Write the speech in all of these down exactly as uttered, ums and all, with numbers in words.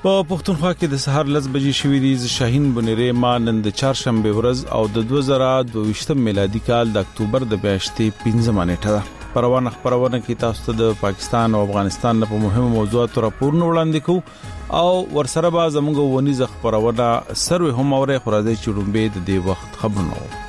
په پښتونخوا کې د سهار لس بجې شوې دي. شاهین بنيري ما نن د چهارشنبه ورځ او د دوه زره دوه ویشتم میلادي کال د اکتوبر د میاشتې پنځمه نیټه ده. پروانه خبرونه کې تاسو ته د پاکستان او افغانستان په مهمو موضوعاتو راپورونه وړاندې کوو او ورسره به زموږ ونیزه خبرونه سروي هم اوري خورازي چړمبه د دې وخت خبرونه.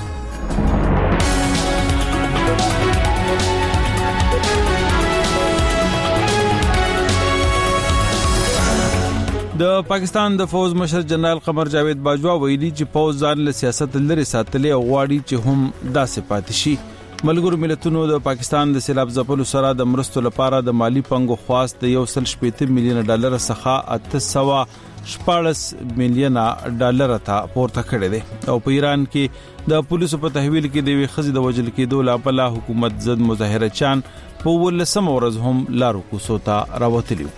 د پاکستان د فوج مشر جنرال قمر جاوید باجوا ویلي چې فوج ځان له سیاست لري ساتلې او غواړي چې هم داسې پاتې شي. ملګرو ملتونو د پاکستان د سیلاب ځپلو سره د مرستو لپاره د مالی پنګو خواست د یو سل شپږ میلیون ډالر څخه اته سوه شپږ میلیون ډالر ته پورته کړی دی. او په ایران کې د پولیسو په تحویل کې د وی خزي د وجل کېدو لپاره حکومت ضد مظاهره چان په ولسم ورځ هم لارو کوڅو ته راوتلی.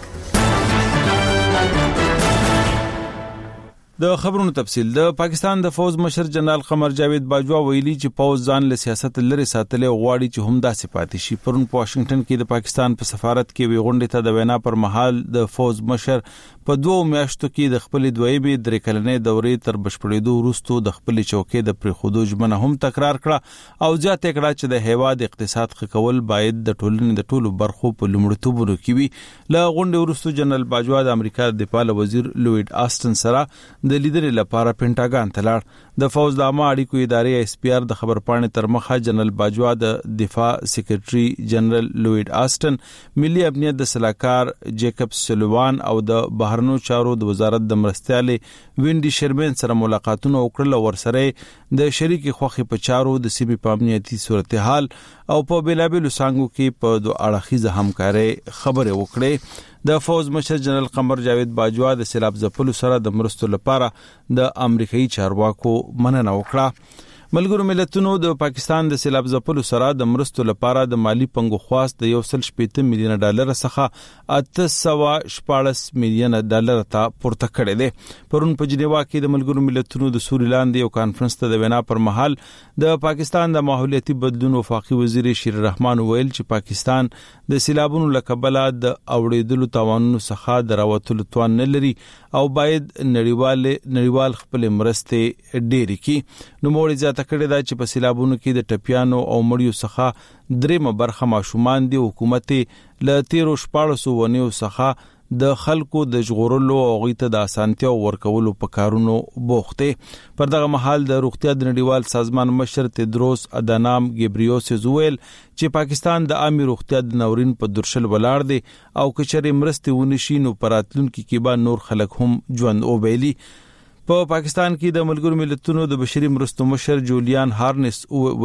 د خبرونو تفصیل. د پاکستان د فوج مشر جنرال قمر جاوید باجوا ویلي چې فوج ځان له سیاست لري ساتلې او غواړي چې هم داسې پاتې شي. پرون په واشنگټن کې د پاکستان په سفارت کې وی غونډه ته د وینا پر مهال د فوج مشر په دوه میاشتو کې د خپل دویمې درې کلنې دورې تر بشپړېدو وروسته د خپل چوکۍ د پرخودو ژمنه هم تکرار کړه او ځات کړه چې د هیواد اقتصاد ښه کول باید د ټولنې د ټولو برخو په لومړیتوبونو کې وي. له غونډې وروسته جنرال باجوا د امریکا د دفاع وزیر لوید آستن سره د لیدلې لپاره پینټاګان ته لاړ. د فوج د عامه اړیکو ادارې ایس پی آر د خبرپاڼې تر مخه جنرال باجوا د دفاع سیکریټري جنرال لوید آستن، ملي امنیت د سلاکار جیکب سلوان او د بهرنیو چارو د وزارت د مرستیالې وینډي شرمن سره ملاقاتونه وکړل او ورسره د شریک خوخي په چارو د سیمې په امنیتي صورتحال او په بیلابیلو څنګهو کې په دوه اړخیزه همکاري خبرې وکړې. د فوج مشر جنرال قمر جاوید باجوا د سیلاب ځپلو سره د مرستو لپاره د امریکایي چارواکو مننه وکړه. ملګرو ملتونو د پاکستان د سیلاب ځپلو سره د مرستو لپاره د مالی پنګو خواست د یو سل شپږ میلیون ډالر څخه اته سوه شپږ میلیون ډالر ته پورته کړی دی. پرون په جنیوا کې د ملګرو ملتونو د سوري لاندې یو کانفرنس ته د وینا پر مهال د پاکستان د ماحولیاتي بدلون وفاقي وزیر شیر الرحمن ویل چې پاکستان د سیلابونو لکبله د اوړېدلو توانونو څخه د راوتلو توان نه لري او باید نړیوال نړیوال خپل مرستې ډېری کړي. نو موږ تکړه دا چې په سیلابونو کې د ټپیانو او مړیو څخه درېمه برخه ماشومان دي. حکومت له تیرو شپاړسو ونیو څخه د خلکو د ژغورلو او غیته د اسانتیا ورکولو په کارونو بوخته. پر دغه مهال د روغتیا د نړیوال سازمان مشر تدروس ادانام ګبریوسز ویل چې پاکستان د عامه روغتیا د نورین په درشل ولاړ دی او کچري مرستې ونشي نو پراتلونکو کې به نور خلک هم ژوند او بیلی. په پا پاکستان کې د ملګرو ملتونو د بشري مرستو مشر جولیان هارنس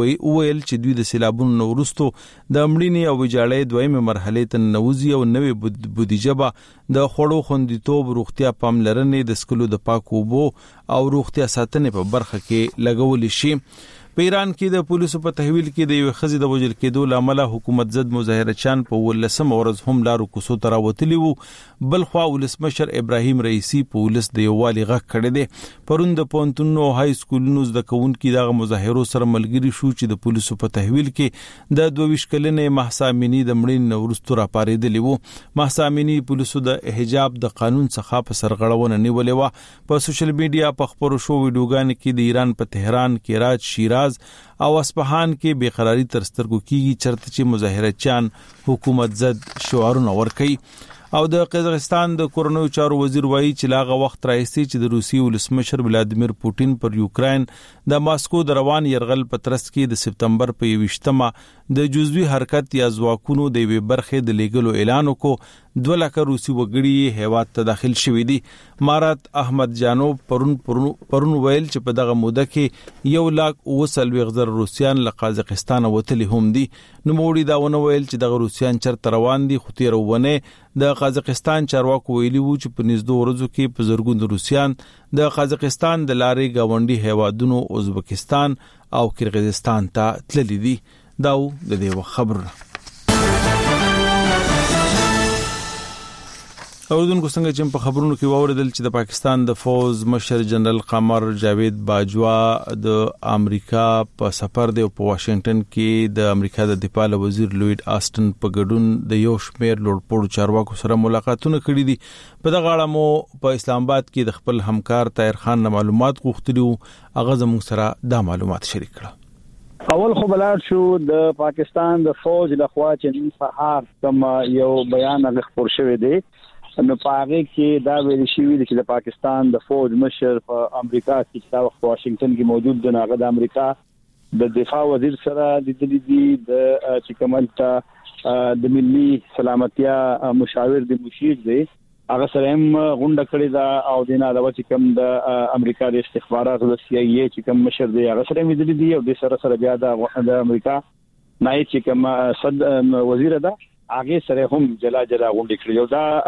ویل چې دوی د سیلابونو وروسته د امړینې او ویجاړۍ دویمه مرحله ته نوځي او نوې بودیجه به د خوړو خوندیتوب، روغتیا پاملرنې، د سکلو د پاکو اوبو او روغتیا ساتنې په برخه کې لګول شي. په ایران کې د پولیسو په تحویل کې د یو خزي د وجل کېدو لامل حکومت ضد مظاهره چان په ولسم ورځ هم لارو کوڅو ته راوتلی وو. بل خوا ولسمشر ابراهیم رئیسی په ولس د یووالي غږ کړی دی. پرون د پونتونو های سکولونو زده کوونکي دغه مظاهرو سره ملګری شو چې د پولیسو په تحویل کې د دوه ویشت کلنې مهسا امینی د مړینې وروسته راپارېدلی وو. مهسا امینی پولیسو د حجاب د قانون څخه په سرغړونه نیولې و. په سوشل میډیا په خبرو شو ویډیوګانو کې د ایران په تهران، کراچ، شیراز او اصفهان کې بیقراری تر سترګو کیږي چرته چې مظاهره چان حکومت ضد شعارونه ورکوي. او د قزاقستان د کورونو چارو وزیر وایي چې لاغه وخت راځي چې د روسي ولسمشر ولادیمیر پوتین پر یوکرين د ماسکو د روان يرغل په ترڅ کې د سپتمبر په یوویشتمه د جزوی حرکت یا ځواکونو د وی برخه د لیګلو اعلان وکړ. دوه لکه روسي وګړي هیواد ته داخل شوي دي. مارات احمد جانوب پرون پرون ویل چې په دغه موده کې یو لاک اوسل وغزر روسيان له قزاقستان وتلی هم دي. نو موړي دا ونه ویل چې دغه روسيان چرته روان دي. خو تیر ونه د قزاقستان چارواکو ویلي وو چې په نږدې ورځو کې په زرګون روسيان د قزاقستان د لارې گاونډي هیوادونو ازبکستان او کرغیزستان ته تللي دي. داو د دې خبر اوردونکو څنګه چې په خبرونو کې واوریدل چې د پاکستان د فوز مشر جنرال قمر جاوید باجوا د امریکا په سفر دی په واشنگټن کې د امریکا د دفاع وزیر لوید آسټن په ګډون د یو شمېر لوړپوړو چارواکو سره ملاقاتونه کړي دي. په دغه اړه مو په اسلام آباد کې د خپل همکار طاهر خان معلومات غوښتي وو، هغه زموږ سره دا معلومات شریک کړل. اول خو بلار شو د پاکستان د فوج لخوا چې نن سهار کوم یو بیان غوښتل شوی دی، نو پاره کې دا ویل شوی دی چې د پاکستان د فوج مشر په امریکا کې چې په واشنگټن کې موجود دی، هغه د امریکا د دفاع وزیر سره د دې د چې کمالته د ملي سلامتیا مشاور دی مشیر دی، هغه سره هم غونډه کړې ده او د نه علاوه چې کوم د امریکا د استخباراتو د سی ای ای چې کوم مشر دی هغه سره مې دي او د سره سره بیا د امریکا نایب چې کوم صد وزیر ده هغه سره هم جلا جلا غونډه کړې.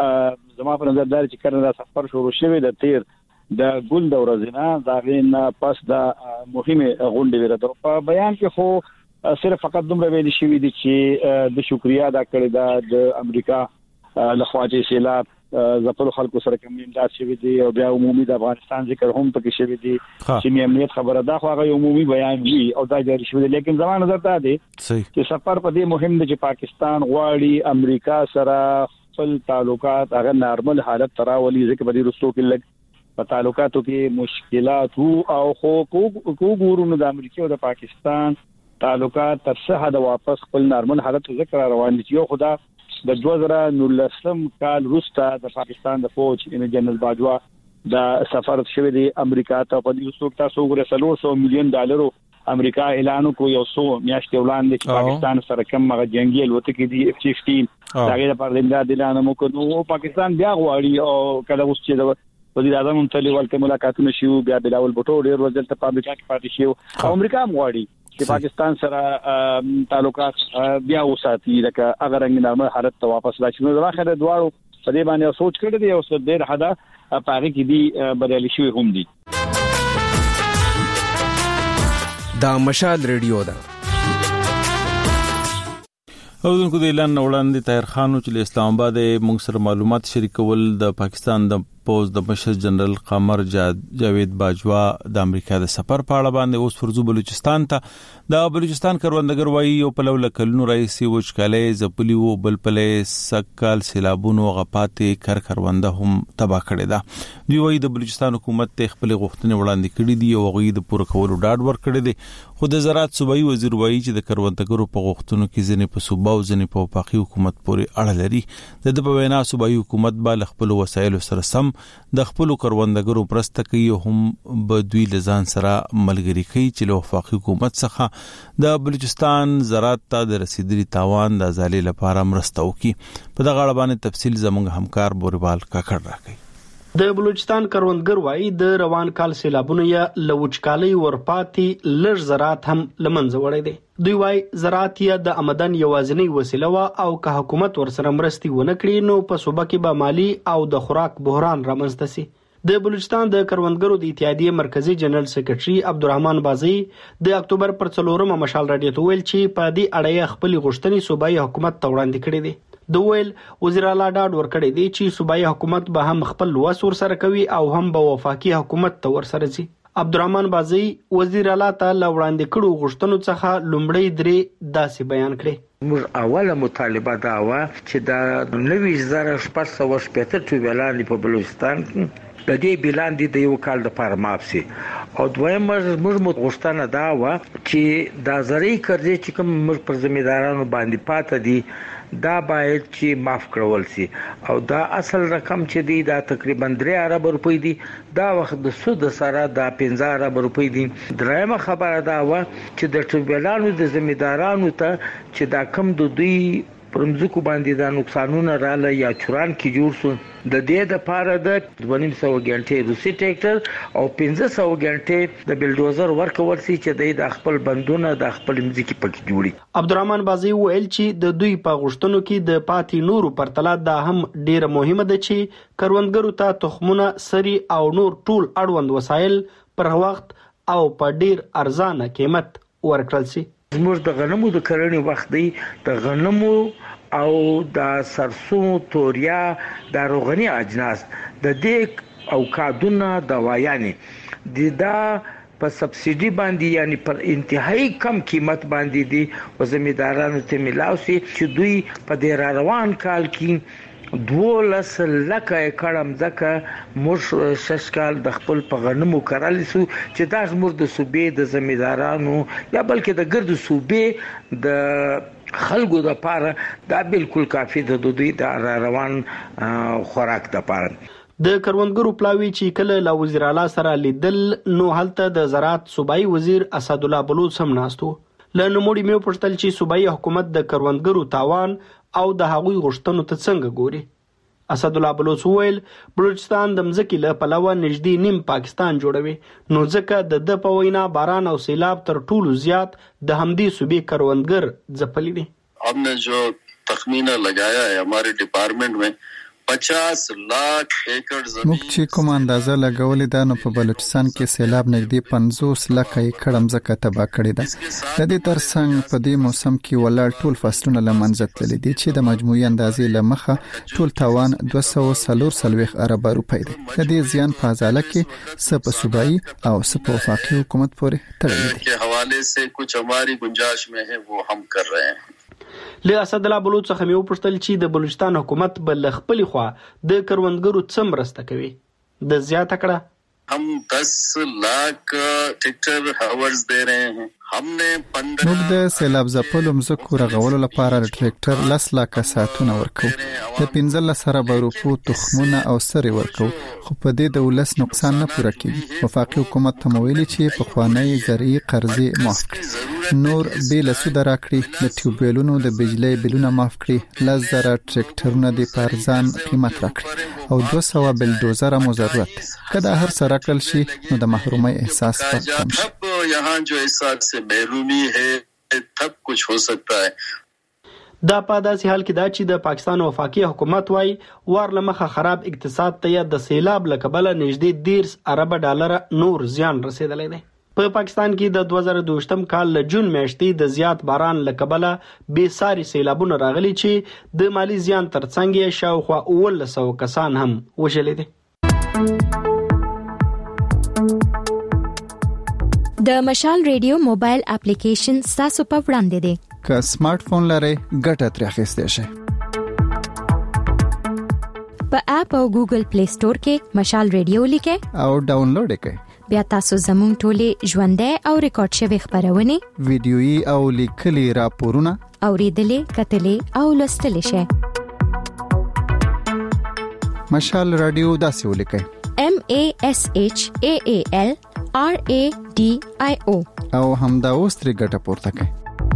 دا زما په نظر دا چې کله دا سفر شروع شوی د تیر د ګل د ورځې دا غین پس دا مهمه غونډه ورته په بیان کې خو صرف فقط دومره ویل شوی دی چې د شکریا ادا کړی دا د امریکا لخوا چې سیلاب زپلو خلکو سره کوم امداد شوی دی او بیا عمومي د افغانستان ذکر هم پکې شوی دی چې امنیت خبره دا خو هغه عمومي بیان وی او دا جاری شوی دی، لیکن زما نظر ته دی چې سفر په دې مهم دی چې پاکستان غواړي امریکا سره خپل تعلقات هغه نارمل حالت تراولي، ځکه په دې رستو کې لګ په تعلقاتو کې مشکلات او خو کو ګورونو د امریکا او د پاکستان تعلقات تر څه حد واپس خپل نارمل حالت ذکر روان دي. یو خدا د دوه زره نولسم کال وروسته د پاکستان د فوج جنرال باجوا د سفر شوی دی امریکا ته، په دې وخت تاسو وګورئ څلور سوه میلیون ډالرو امریکا اعلان وکړ یو څو میاشتې وړاندې چې پاکستان سره کوم هغه جنگي الوتکې دي اف پنځه عشر دا لپاره د امداد اعلان وکړ. نو پاکستان بیا غواړي او کله اوس چې د وزیر اعظم متعلق ولته ملاقاتونه شیو، بیا بلاول بټو ډیر ورځل ته پابلیکا کې پاتې شو، امریکا هم غواړي چې پاکستان سره تعلقات بیا وساتي لکه هغه رنګ نامه حالت ته واپس راشي. نو دا خبره دواړو په دې باندې سوچ کړی دی او څه ډېر حدا پاره کې دی بدلی شوی هم دي. دا مشال ریډیو ده. اوردونکو د اعلان وړاندې طاهر خان چې اسلام آباد موږ سره معلومات شریکول د پاکستان د پوز د مشر جنرال قمر جاوید باجوا د امریکا د سفر په اړه باندې اوس فرزو بلوچستان ته د بلوچستان کروندګر وایي یو په لول کلونو رئیسي وچکالې زپلی وو بل پلې سکال سیلابونو غپاتې کر کرونده هم تبا کړی دا. دوی وایي د بلوچستان حکومت ته خپل غوښتنې وړاندې کړې دي او غوي د پوره کولو ډاډ ورکړی دی، خو د زراعت صوبایي وزیر وایي چې د کروندګرو په غوښتنو کې ځنې په صوبا او ځنې په وفاقي حکومت پورې اړه لري. د د په وینا صوبایي حکومت به خپل وسایل سره سم د خپل کروندګرو پرسته کوي هم به دوی لزان سره ملګری کوي چې له وفاقي حکومت څخه د بلوچستان زراعت ته د رسیدلي تاوان د ازالي لپاره مرسته وکړي. په دغه اړه باندې تفصیل زموږ همکار بوربال کاکړ راکړي. د بلوچستان کروندګر وایي د روان کال سیلابونو یا لوچکالي ورپاتې لږ زراعت هم لمنځه وړی دی. دوی وایي زراعت یا د آمدن یوازینی وسیله وا او که حکومت ورسره مرستي ونه کړي نو په صوبه کې به مالی او د خوراک بحران رامنځته شي. د بلوچستان د کروندګرو د اتحادیې مرکزی جنرال سیکریټري عبدالرحمن بازي د اکتوبر پر څلورمه مشال راډیو ته ویل چې په دې اړه خپل غوښتنې صوبایي حکومت ته وړاندې کړې دي. د ویل وزیر اعلی ډاډ ورکړی دی چې صوبایي حکومت به هم خپل لوس ورسره کوي او هم به وفاقي حکومت ته ورسره ځي. عبدالرحمن بازي وزیر اعلی ته وړاندې کړو غوښتنو څخه لومړی درې داسې بیان کړي. موږ اوله مطالبه دا و چې د نوي زره شپږ سوه شپېته ټریلیون په بلوچستان کې د دې بیلان دي د یو کال د پاره معاف سي، او دویمه موږ غوښتنه دا و چې دا زرعي قرضې چې کوم موږ پر ځمکدارانو باندې پاتې دي دا باید چې معاف کړول سي، او دا اصل رقم چې دی دا تقریبا درې ارب روپۍ دي، دا وخت د سود سره دا پنځه ارب روپۍ دي. درېمه خبره دا و چې د ټریلیونو د ځمکدارانو ته چې دا کم د دوی پرمځکو باندې دا نقصانونه رااله یا چوران کې جوړ سو، د دې د پاره د دوه نیم سوه غنټې روسي ټریکټر او پنځه سوه غنټې د بلډوزر ورکول سي چې د خپل بندونه د خپل مځکې پکې جوړي. عبدالرحمن بازي ویل چې د دوی په غوښتنو کې د پاتې نورو پرتله دا هم ډیره مهمه ده چې کروندګرو ته تخمونه سري او نور ټول اړوند وسایل پر وخت او په ډیر ارزانه قیمت ورکړل سي. زموږ د غنمو د کرنې وخت دی، د غنمو او د سرسو توریا د روغني اجناس د دې او کادونه دوايانې د دا په سبسيډي باندې یعنی پر انتهایی کم قیمت باندې دي او زمیندارانو ته ملاوي چې دوی په دې روان کال کې دولس لکه کړم ځکه موږ ششکال د خپل په غنمو کرل سو چې دا زموږ د صوبې د زمیندارانو یا بلکې د ګرد صوبې د خلکو د پاره دا بالکل کافي د دوی د روان خوراک د پاره د کروندګرو پلاوی چې کله لا وزیر اعلی سره لیدل نو هلته د زراعت صوبایي وزیر اسد الله بلوچ هم ناستو لنو موږ مې پوښتل چې صوبایي حکومت د کروندګرو تاوان او د هغوی غوښتنو ته څنګه ګوري. اسد الله بلوچ وویل بلوچستان د مځکې له پلوه نږدې نیم پاکستان جوړوي نو ځکه د د په وینا باران او سیلاب تر ټولو زیات د همدې صوبې کروندګر ځپلي دي. हमने जो तखमीना लगाया है हमारे डिपार्टमेंट में पचास लाख एकड़ जमीन موږ چې کوم اندازه لګولې ده نو په بلوچستان کې سیلاب نږدې پنځوس لک ایکړ مځکه تباه کړې ده. د دې ترڅنګ په دې موسم کې ولاړ ټول فصلونه له منځه تللي دي چې د مجموعي اندازې له مخه ټول تاوان دوه سوه څلور څلوېښت اربه روپۍ دی. د دې زیان په ازاله کې څه په صوبایي او څه په وفاقي حکومت پورې تړلي دي. के हवाले से कुछ हमारी गुंजाइश में है वो हम कर रहे हैं. له اسد الله بلوچ څخه مې وپوښتل چې د بلوچستان حکومت بل خپل خوا د کروندګرو څه مرسته کوي. د زیاته کړه हम दस लाख ट्रैक्टर हावर्स दे रहे हैं. हमने पंद्रह موږ د سیلاب ځپلو مځکو رغولو لپاره ټریکټر لس لکه ساعتونه ورکو. د پنځلس اربه روپو تخمونه او سرې ورکو خو په دې د ولس نقصان نه پوره کیږي. وفاقي حکومت ته ویلي چې په خوانی زرعي قرضې معاف کړي نور بیل سود راکړي د ټیوبویلونو د بجلی بیلونه معاف کړي لس زره ټریکټرونه د پارزان قیمت راکړي او دوه سوه بلډوزر مو ضرورت دی. کله هر سره کړل شي نو د محرومۍ احساس کم شي. यहाँ जो एहसास से महरूमी है तब कुछ हो सकता है. دا په داسې حال کې دا چې د پاکستان وفاقي حکومت وايي وار لمخه خراب اقتصاد ته د سیلاب له کبله نږدې دیرس اربه ډالر نور زیان رسیدلی دی. په پاکستان کې د دوه زره دوه کال له جون میاشتې د زیات باران له کبله بې ساري سیلابونه راغلي چې د مالی زیان ترڅنګ یې شاوخوا اوولس سوه کسان هم وژلي دي. د مشال ریډیو موبایل اپلیکیشن تاسو په وړاندې دی. که سمارټ فون لرئ ګټه ترې اخیستی شئ. په اپ او ګوګل پلی سٹور کې مشال ریډیو لیکئ او ډاونلوډ کړئ. بیا تاسو زموږ ټولې ژوندۍ او ریکارډ شوي خبرونه ویډیويي او لیکلي راپورونه اوریدلې کتلې او لوستلې شئ. مشال رادیو داسې ولیکئ M A S H A A L R A D I O او همدا اوس ترې ګټه پورته کړئ.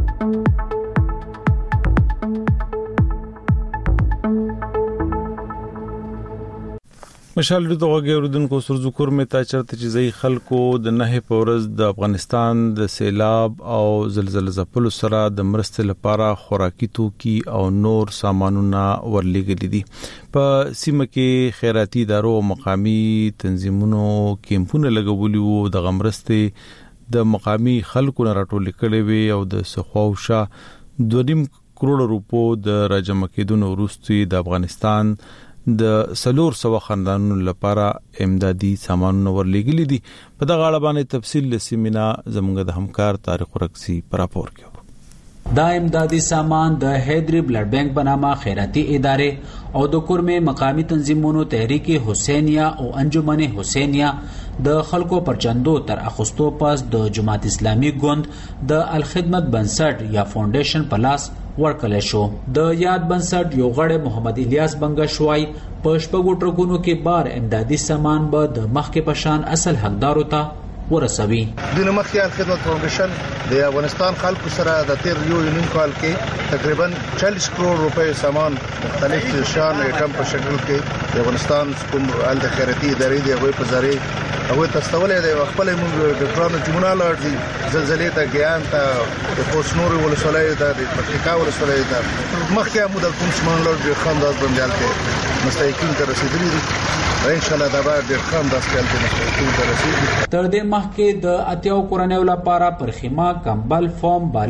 مشال ریډیو غږی اوریدونکو سرزو کور مې تا چرته چې زئی خلکو د نه په ورځ د افغانستان د سیلاب او زلزلې ځپلو سره د مرستې لپاره خوراکي توکي او نور سامانونه ورلېږلي دي. په سیمه کې خیراتي ادارو او مقامی تنظیمونو کیمپونه لګولي وو د غمرستې د مقامی خلکو نه راټول کړي وي او د سخواوشا دوه نیم کروڑ روپو د راجمع کېدو وروسته د افغانستان د سلور سو خاندانونو لپاره امدادي سامانونه ورلېږلي دي. په دغه اړه باندې تفصیل لسیمینا زموږ د همکار طارق رقصي پر راپور کوي. دا امدادي سامان د هیدری بلډ بانک بنامه خیراتی ادارې او د کورمه مقامی تنظیمونو تحریک حسینیه او انجمن حسینیه د خلکو پرچندو تر اخستو پاس د جماعت اسلامی ګوند د الخدمت بنسټ یا فاونډیشن پلاس ورکل شو. د یاد بنسټ یو غړی محمد الیاس بنگشوای په شپږو ټرکونو کې بار امدادي سامان به د مخکې پشان اصل حقدارو ته ورسوي. د مخکې الخدمت فاونډیشن د افغانستان خلکو سره د تیر یو نیم کال کې تقریبا چالیس کروڑ روپے سامان مختلف شان ایټم په شکل کې د افغانستان کوم ال د خیراتي ادارې دی هغه په ذریعہ هغه تستولې د خپل موږ د ټرانو جمونه لار دي زلزلې ته ګیان ته د پوسنور ولسوالۍ ته د پټیکا ولسوالۍ ته مخکې مو د کوم سامان لار د خانداز باندې مستحقین ته رسیدلي دي. ان شاء الله دا به د خانداز کې مستحقین ته رسیدي. تر دې مخکې د اتیاو کورنیو لپاره پرخیمه کمبل فوم بالښت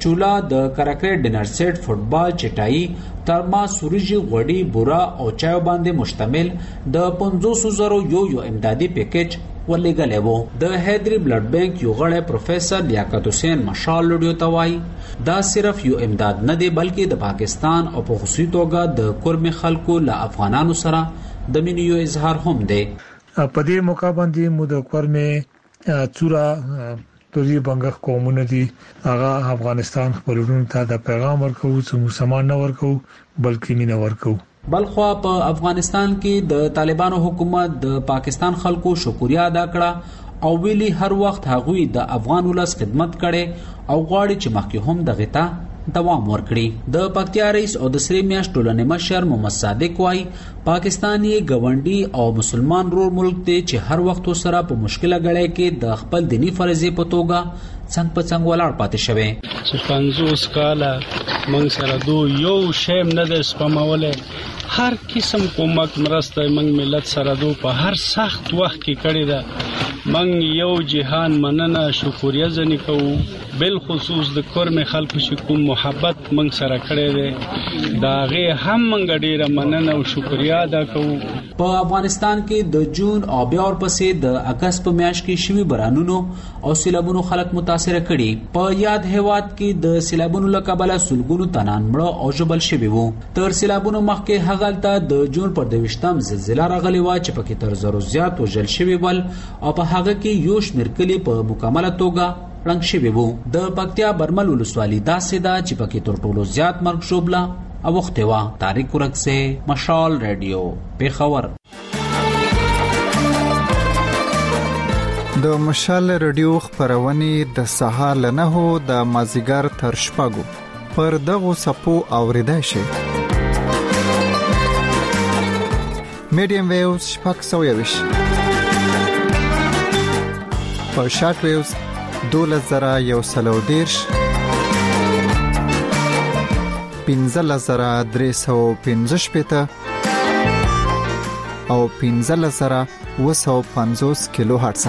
چولا د کرکټ ډینر سیټ فوټبال چټای ترما سورجی غوړی بورا او چایو باندې مشتمل د پنځوس زره یو یو امدادي پیکیج ولګلې وو. د حیدری بلډ بانک یو غړی پروفیسور لیاقت حسین مشال لډیو توای دا صرف یو امداد نه دی بلکې د پاکستان او په خصوصي توګه د کورم خلکو له افغانانو سره د مینې یو اظهار هم دی. په دې موقع باندې مو د کورم چورا توری بنګ قومونه دي هغه افغانستان خپلونو ته د پیغام ورکوي چې مسلمان نه ورکو بلکې مینه ورکو. بلخوا په افغانستان کې د طالبانو حکومت د پاکستان خلکو شکریا ادا کړه او ویلي هر وخت هغوی د افغان ولس خدمت کړي او غواړي چې مخکې هم دغه ته دوام ورکړي. د پکتیا رئیس او د سری میاش ټولنې مشر محمد صادق وايي پاکستان یې ګوندی او مسلمان رور ملک دی چې هر وخت سره په مشکله غړې کې د خپل دینی فرضې په توګه څنګه په څنګه ولاړ پاتې شوی. چې پنځوس کاله موږ سره دو یو شیم نه د سپموله هر قسم کومک مرسته موږ ملت سره دو په هر سخت وخت کې کړی ده. موږ یو جهان مننه شکریا ځنی کوو بل خصوص د کورم خلکو چې کوم محبت موږ سره کړی دی دا غي هم موږ ډیره مننه او شکریا ادا کوو. په افغانستان کې د جون او بیا ورپسې د اگست په میاشت کې شوي بارانونو او سیلابونو خلک متاثر کړي. په یاد هیواد کې د سیلابونو له کبله سلګونو تنان مړه او ژوبل شوي وو. تر سیلابونو مخکې هغلته د جون پر دویشتم زلزلہ راغلی و چې پکې تر زرو زیات وژل شوي ول او په هغه کې یو شمېر کلي په مکمله توګه رنګ شوي وو. د پکتیا برمل ولسوالي داسې ده چې پکې تر ټولو زیات مرګ ژوبله اوښتې وه. طارق ورکسې مشال ریډیو پیښور. د مشال ریډیو خبرونه د سهار له نهو د مازیګر تر شپږو پر دغو سپو اوریدای شي. میډیم ویوز شپږ سوه یویش په شارټ ویوز دولس زره یو سلو دیرش پنځلس زره درې سوه پنځه شپېته او پنځلس زره اوه سوه پنځوس کیلو هرتز.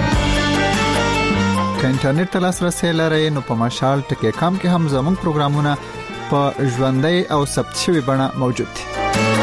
که انټرنیټ ته لاسرسی لرئ نو په مشال ټکی کام کې هم زموږ پروګرامونه په ژوندۍ او ثبت شوي بڼه موجود دي.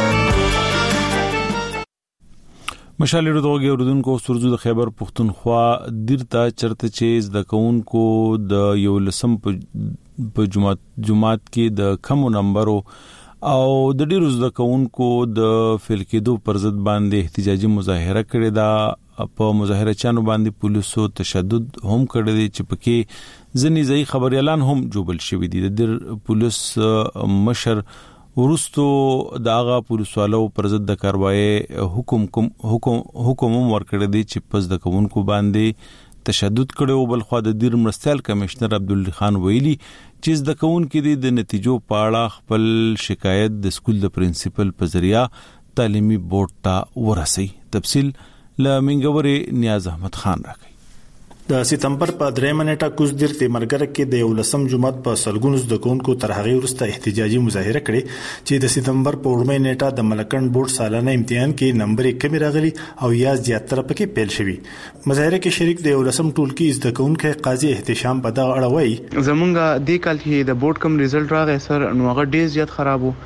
مشال ریډیو اوریدونکو سرزو د خیبر پختونخوا دیرته چرته چې د کونکو د یو لسم په جمعات جمعات کې د کم نمبرو او د ډیرو د کونکو د فیل کېدو پر ضد باندې احتجاجي مظاهره کړې ده. په مظاهره چانو باندې پولیسو تشدد هم کړی دی چې پکې ځنی ځای خبريالان هم جوبل شوی دي. د پولیس مشر ورستو داغه پولیسوالو پر ضد د کاروایی حکم حکم حکم ورکړی دی چې پس د کوونکو باندې تشدد کړو. بل خو د دیر مرستیال کمشنر عبدالله خان ویلي چې د کوونکو د نتیجو په اړه خپل شکایت د سکول د پرنسپل په ذریعہ تعلیمي بورډ ته ورسي. تفصیل له منګوري نیاز احمد خان راکړي. د سپتمبر په درېمه نیټه کوزدیر تیمرګر کې د یو لسم جمعات په سلګونو د کوونکو تر هغه وروسته احتجاجي مظاهره کړې چې د سپتمبر په وړمې نیټه د ملکند بورډ سالانه امتحان کې نمبر کمی راغلي او یا زیاتره پکې پیل شوی. مظاهره کې شریک د یو لسم ټولګي زده کوونکو قاضي احتشام په دغه اړه وایي زمونږ د کال کې د بورډ کم ریزلټ راغی سر نو هغه ډیر زیات خراب وو.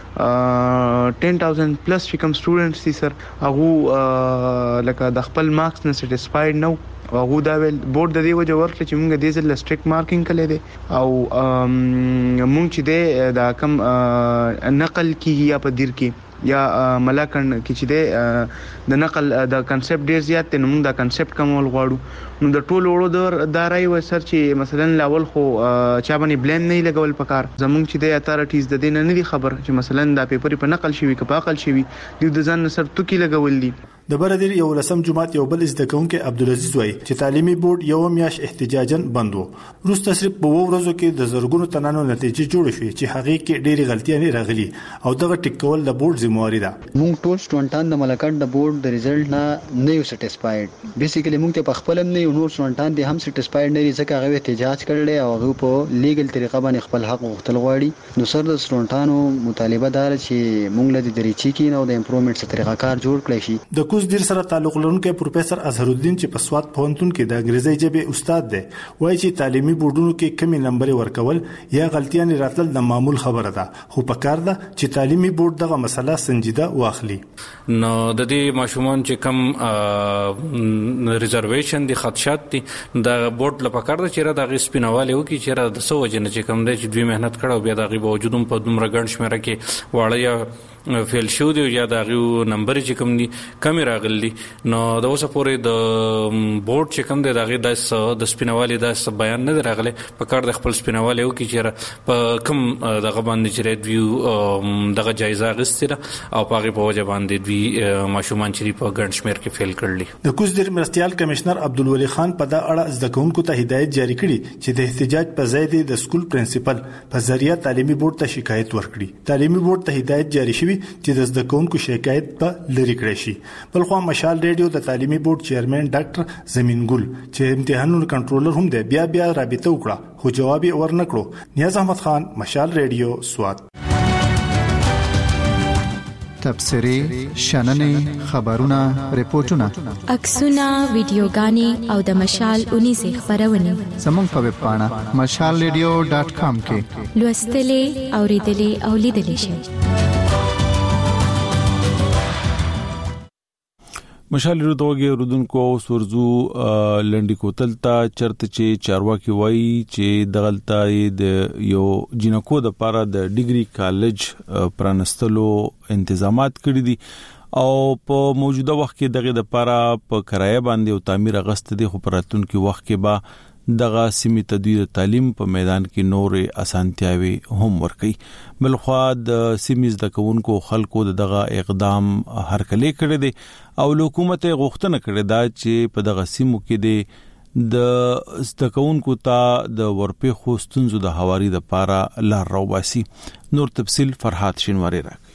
ټن تاوزند پلس چې کوم سټوډنټس دي سر هغه لکه د خپل مارکس نه سټیسفاید نو هغه دا ویل بورډ د دې وجه ورکړي چې موږ د دې ځل سټریک مارکینګ کړی دی او موږ چې د دا کم نقل کیږي یا په دیر کې یا ملاکند کې چې د د نقل د کنسپټ ډیر زیات دی نو موږ دا کنسپټ کومول غواړو. نو د ټولو وړو د دارای و سر چې مثلا لاول خو چا باندې بلیم نه لګول پکار زمونږ چې د اتارټیز د دین نه دي خبر چې مثلا دا پیپر په نقل شوی که په عقل شوی د ځان سر توکي لګول دي. د بردیر یو لسم جمعات یو بل زده کوونکی عبدالعزیز وای چې تعلیمي بورډ یو میاش احتجاجن بند وو. روسته صرف په ورځو کې د زرګونو تنانو نتیجې جوړ شوې چې هغه کې ډېری غلطیاں راغلي او دغه ټیکول د بورډ ذمہواری ده. موږ ټول سټوډنټان د ملکند بورډ د ریزلټ نه نه یو سټیسفاید بیسیکلی موږ ته په خپل نه یو نور سټوډنټان دي هم سټیسفاید نه دي ځکه هغه احتجاج کړل او هغه په لیګل طریقه باندې خپل حق غوښتل غواړي. نو سر د سټوډنټانو مطالبه دار چې موږ له دې دریچې کې نو د امپروومنټ څخه طریقه کار جوړ کړی شي. د کوزدیر سره تعلق لرونکي پروفیسور اظهر الدین چې په سواد پوهنتون کې د انګریزي ژبې استاد دی وایي چې تعلیمي بورډونو کې کمی نمبر ورکول یا غلطیاں راتل د معمول خبره ده خو په کار ده چې تعلیمي بورډ دغه مسله سنجیده واخلي. نو د دې ماشومان چې کم ریزرویشن دي خدشات دي د بورډ لپاره د چیرې د غسپینواله وکي چیرې د سو وجنه چې کم دی چې دوی مهنت کړو بیا د غي باوجود په دومره ګڼ شمیره کې واړه یا فیل شو دی یا د غي نمبر چې کم دي کم راغلي نو د اوسه پورې د بورډ چې کم دی د غي د د سپینواله د بیان نه راغله په کار د خپل سپینواله وکي چیرې په کم دغه باندې چې دوی دغه جایزه غستره او په غي په وجه باندې دوی ماشومان چې په ګڼ شمیر کې فیل کړلی. د کوزدیر مرستيال کمشنر عبدالولي خان په دا اړه زده کوونکو ته هدایت جاری کړي چې د احتجاج په ځای د سکول پرنسپل په ذریعہ تعلیمي بورډ ته شکایت ورکړي. تعلیمي بورډ ته هدایت جاری شوی چې د زده کوونکو شکایت په لری کړی شي. بلخو مشال ریډیو د تعلیمي بورډ چیرمن ډاکټر زمین ګل چې امتحانونو کنټرولر هم دی بیا بیا رابطه وکړه خو جواب یې ورنکړو. نیاز احمد خان مشال ریډیو سوات. تبصري شننې خبرونه ریپورتونه عکسونه ویډیوګانې او د مشال اونیزه خبرونه زموږ په ویب پاڼه مشال ریډیو ډاټ کام کې لوستلې اوریدلې او لیدلې شئ. مشال ردوګي رودونکو سورزو لنډی کوتل ته چرته چې چارواکي وایي چې دغلطه د یو جنکو د پاره د ډیګري کالج پرانستلو تنظیمات کړی دي او په موجوده وخت کې دغه د پاره په کرایه باندې او تعمیر اغست دي خو پراتون کې وخت کې با دغه سیمه تدویر تعلیم په میدان کې نورې اسانتیاوي هم ورکړي. بلخوا د سیمې د کوونکو خلکو دغه اقدام هرکلی کړی دی او حکومت غوښتنه کړې ده چې په دغه سیمو کې د ستکونکو ته د ورپې خو ستونزو د حواري د پاره لار راوباسي. نور تفصيل فرحات شینواری راک.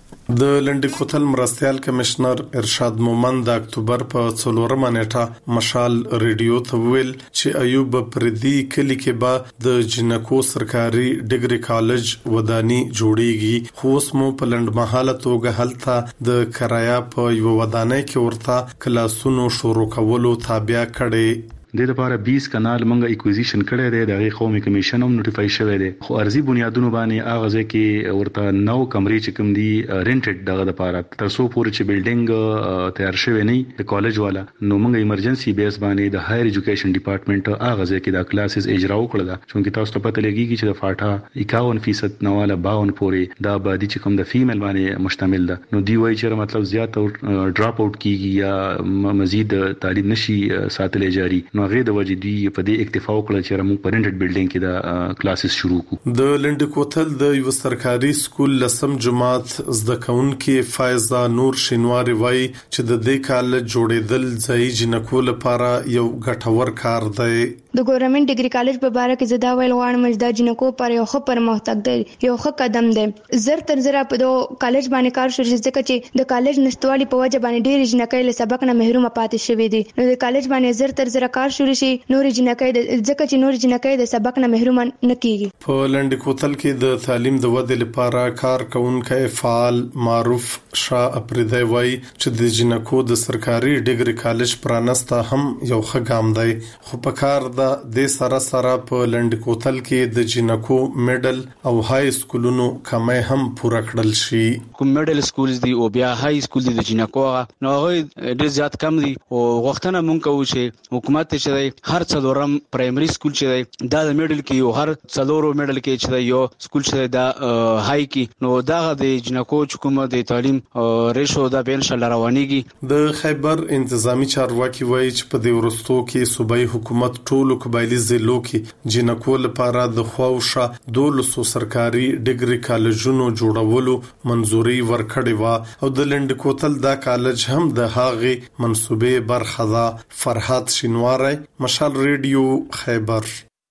د لنډی کوتل مرستيال کمشنر ارشاد مومند د اکتوبر په څلورمه نیټه مشال ریډیو ته ویل چې ایوب پردي کلی کې به د جنکو سرکاري ډیګري کالج ودانی جوړیږي خو اوس مو په لنډمحاله توګه هلته د کرایا په یو ودانۍ کې ورته کلاسونو شروع کولو تابع کړي. د لپاره بیس کانال منګه اکوزیشن کړی دی د قومي کمیشن هم نوټیفای شوی دی خو ارزي بنیادونو باندې اغه ځکه ورته نو کمرې چې کوم دی رینټډ دغه لپاره تر څو پورې چې بلډینګ تیار شوی نه د کالج والا نو منګه ایمرجنسي بیس باندې د هایر ایجوکیشن ډپارټمنټ اغه ځکه د کلاسز اجرا وکړه چې تاسو ته پته لګیږي چې د فاټا اکاون فیصد نواله باون پورې دا به د چې کوم د فیمیل باندې مشتمل ده نو دی وایي چې مطلب زیات ډراپ اوټ کیږي یا مزید تعلیم نشي ساتل جاری غیر د وجې دی په دې اکتفا وکړه چې موږ پرنټډ بلډینګ کې د کلاسز شروع کړو. د لنډی کوتل د یو سرکاري سکول لسم جماعت زده کوونکي فایزه نور شینواری وایي چې د دې کالج جوړېدل ځای جنکو لپاره یو ګټور کار دی. د ګورنمنت ډیګري کالج په اړه کې زدا ویل غواړم چې د جنکو پر یو ښه پرمختګ دی یو ښه قدم دی. زر تر زر په دو کالج باندې کار شروع ځکه چې د کالج نستوالي په وجه باندې ډېر جنکې له سبق نه محروم پاتې شوې دي. نو د کالج باندې زر تر زر کار شروع شي نور جنکې د ځکه چې نور جنکې د سبق نه محروم نه کیږي. په لنډی کوتل کې د تعلیم د ودې لپاره کار کوونکي فعال معروف شاه اپریدای وایي چې د جنکو د سرکاري ډیګري کالج پرانسته هم یو ښه ګام دی خو په کار د سره سره په لنډی کوتل کې د جنکو میډل او های سکولونو کمای هم پوره کړل شي. کوم میډل سکولز دی او بیا های سکول دی د جنکو نو هغه ډېر زیات کم دي او وختونه مونږ کوو چې حکومت چې هر څلورم پرایمري سکول چې دا د میډل کې یو هر څلورو میډل کې چې یو سکول چې دا های کې نو دا د جنکو حکومت د تعلیم ریشو دا بین شل روانيږي. د خیبر انتظامی چارواکي وایي چې په دې ورستو کې صوبایي حکومت ټولو قبایلی ضلعو کې جنکو لپاره د خواوشه دولسو سرکاري ډیګري کالجونو جوړولو منځوري ورکړې و او د لنډی کوتل دا کالج هم د هغې منصوبې برخه ده. فرحات شینواری مشال ریډیو خیبر.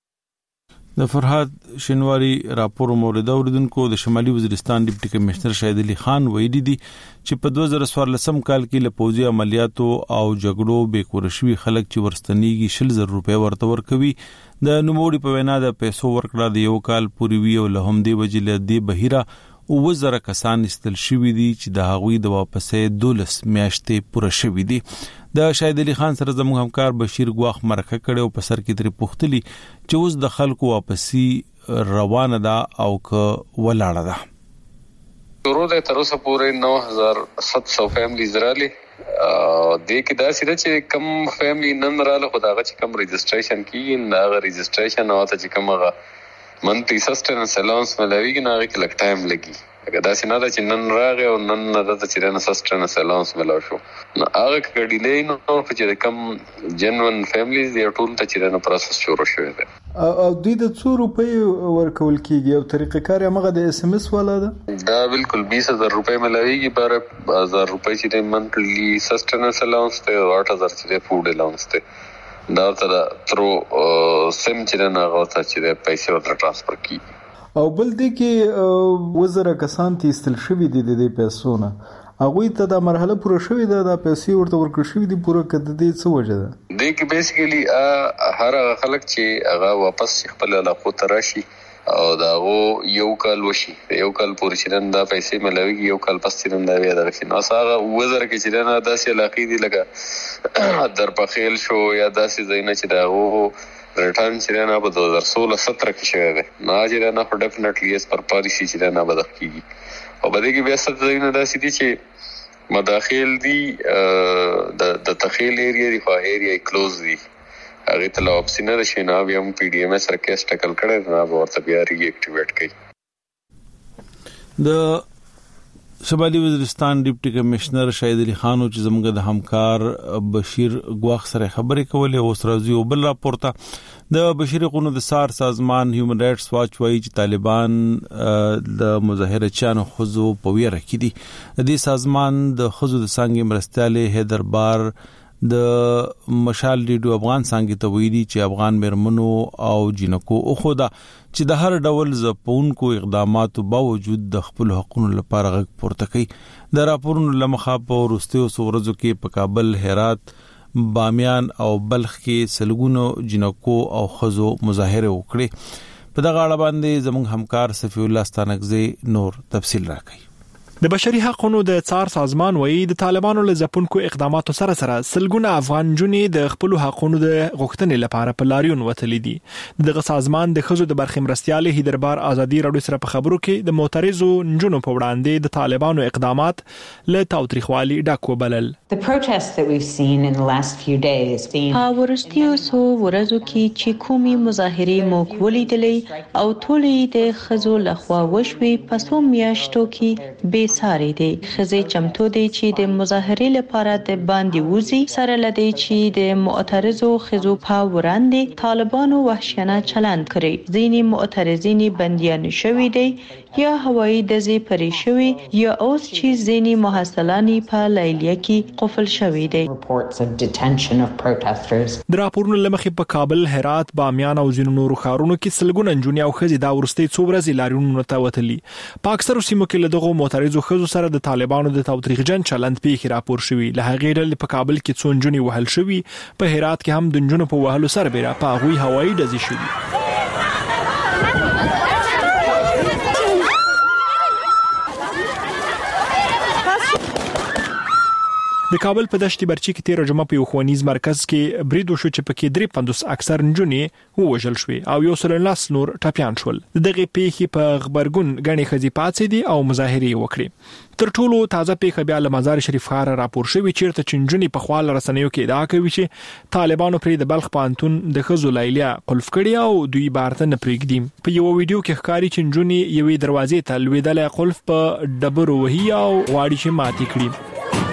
د فرحات شینواری راپور مورد اوریدونکو د شمالي وزیرستان ډیپټي کمشنر شاهد علي خان ویلي دي چې په دوه زره څوارلسم کال کې له پوځي عملیاتو او جګړو بې کورشوي خلک چې ورستنیږي شل زر روپۍ ورته ورکوي. د نوموړي په وینا د پیسو ورکړه د یو کال پورې وی او له هم دی وجې له دې بهیره وزره کسان استل شوی دي چې د هغوی د واپسې دولس میاشتې پوره شوی دي. د شاهد علي خان سره زموږ همکار بشیر ګواخ مرکه کړي او په سر کې ترې پوښتلي چې اوس د خلکو واپسی روانه ده او که ولاړه ده. شروع ده تر اوسه پورې نو هزار سات سو فیملیز رالی دې کې دا سره چې کم فیملی نن رااله خداغه چې کم رجسټریشن کیږي نه غو رجسټریشن او ته چې کومه منتلی سسټیننس الاونس ملويږي نه غو لک ټایم لګي. اګه دا سينه دا چې نن راغی او نن نه د چې نه سسټیننس الاونس ملو شو نو هغه کډیلې نو چې کم جنون فیملیز دی ټول ته چې نه پروسس شروع شوی دی. او دوی د څو روپۍ ورکول کیږي او طریقې کار هغه د اس ام اس والا ده؟ دا بالکل بیس هزار روپۍ ملويږي بار هزار روپۍ چې منتلی سسټیننس الاونس ته او آٹھ ہزار چې فود الاونس ته دا تر ترو سم چې نه غوته چې پیسې ورته ټرانسفر کیږي. او بل دی کې وزره کسان تی استل شوی دي د دې پیسو نه هغه ته د مرحله پوره شوی ده د پیسې ورته ورکړ شوی دي پوره کده دي څه وجه ده؟ د کې بیسیکلی هر خلک چې هغه واپس خپل علاقو ته راشي او دا غو یو کال وشي یو کال پورې چې دا پیسې ملوي یو کال پس چې دا وی درکې نو هغه وزره کې چې نه داسې علاقې دي لکه در په خیل شو یا داسې زینه چې دا غو ریټرن چې نه په دو هزار سولہ سترہ کې شوی دی نه چې نه په ډیفینټلی اس پر پالیسی چې نه بدل کیږي او بده کې بیا ست زینه داسې دي چې مداخل دي د د تخیل ایریا دی خو ایریا کلوز دی هغه ته لا اپشن نه شي نه بیا هم پی ډی ایم اس ریکوست ټکل کړي نه ورته بیا ری ایکټیویټ کړي. د شمالي وزیرستان ډیپټي کمشنر شاهد علي خان چې زموږ د همکار بشیر ګواخ سره خبرې کولې او سره یو بل راپورته د بشیر قونو د سار سازمان هیومن رائټس واچ وایي چې طالبان د مظاهره چانو خزو په ویره کې دي. د دې سازمان د خزو د څنګه مرستياله حیدر بار د مشال ریډیو افغان څنګه ته ویلي چې افغان مرمنو او جنکو او خدا چې د هر ډول زپونکو اقداماتو باوجود د خپل حقوقو لپاره غږ پورته کوي. د راپورونو لمخه په وروستیو ورځو کې په کابل، هرات، بامیان او بلخ کې سلګونو جنکو او خزو مظاهره وکړي. په دغه اړه باندې زموږ همکار صفی الله ستانکزی نور تفصیل راکړي. د بشري حقوقو د څار سازمان وایي د طالبانو له ځپونکو اقداماتو سره سره سلګونه افغان جنې د خپل حقوقو د غوښتنې لپاره په لاریون وتلي دي. دغه سازمان د خزو د برخې مرستياله هیدربار ازادي راډیو سره په خبرو کې د معترضو نجونو په وړاندې د طالبانو اقدامات له تاوتریخوالي ډک وبلل. The protests that we've seen in the last few days being ورستیو سو ورځو کې چې کومي مظاهرې مو کولیدلې او ټولې د خزو لخوا وشوي پسو میاشتو کې به ساري دي. خزې چمتو دي چې د مظاهرې لپاره د باندې وزي سره لدی چې د معترضو خزو په وړاندې طالبانو وحشیانه چلند کړی. ځینې معترضین بنديان شوي دي یا هوایي دزي پرې شوي یا اوس چې ځینې محصلانی په لیلیه کې قفل شوي دي. reports of detention of protesters. د راپورونو لمخې په کابل، هرات، بامیان او ځینو نورو ښارونو کې سلګونه نجونې او ښځې دا ورستي څو ورځې لاریونونو ته وتلي. په اکثرو سیمو کې له دغو معترضو خزو سره د طالبانو د تاوتریخجن چلند پیښې راپور شوي. له هغې ډلې په کابل کې څو نجونې وهل شوي، په هرات کې هم د نجونو په وهلو سربېره په هغوی هوایي ډزې شوي. د کابل په دشتي برچي کې تیر جمعه په یو ښوونیز مرکز کې برید وشو چې پکې درې پنځوس اکثر نجونې ووژل شوې او یو سل لاس نور ټپيان شول. دغه پیښې په خبرګون غني خزي پاتې دي او مظاهره وکړي. تر ټولو تازه پیښه بیا له مزار شریف ښار راپور شوی چیرته چې نجونې په خپل رسنیو کې ادعا کوي چې طالبانو پرې د بلخ پانتون د خزو لیلیه قلف کړی او دوی بارته نه پرېږدي. په یو ویډیو کې ښکاري چې نجونې یوې دروازې ته لوېدلې قلف په ډبرو وهي او واړي چې ماتې کړي.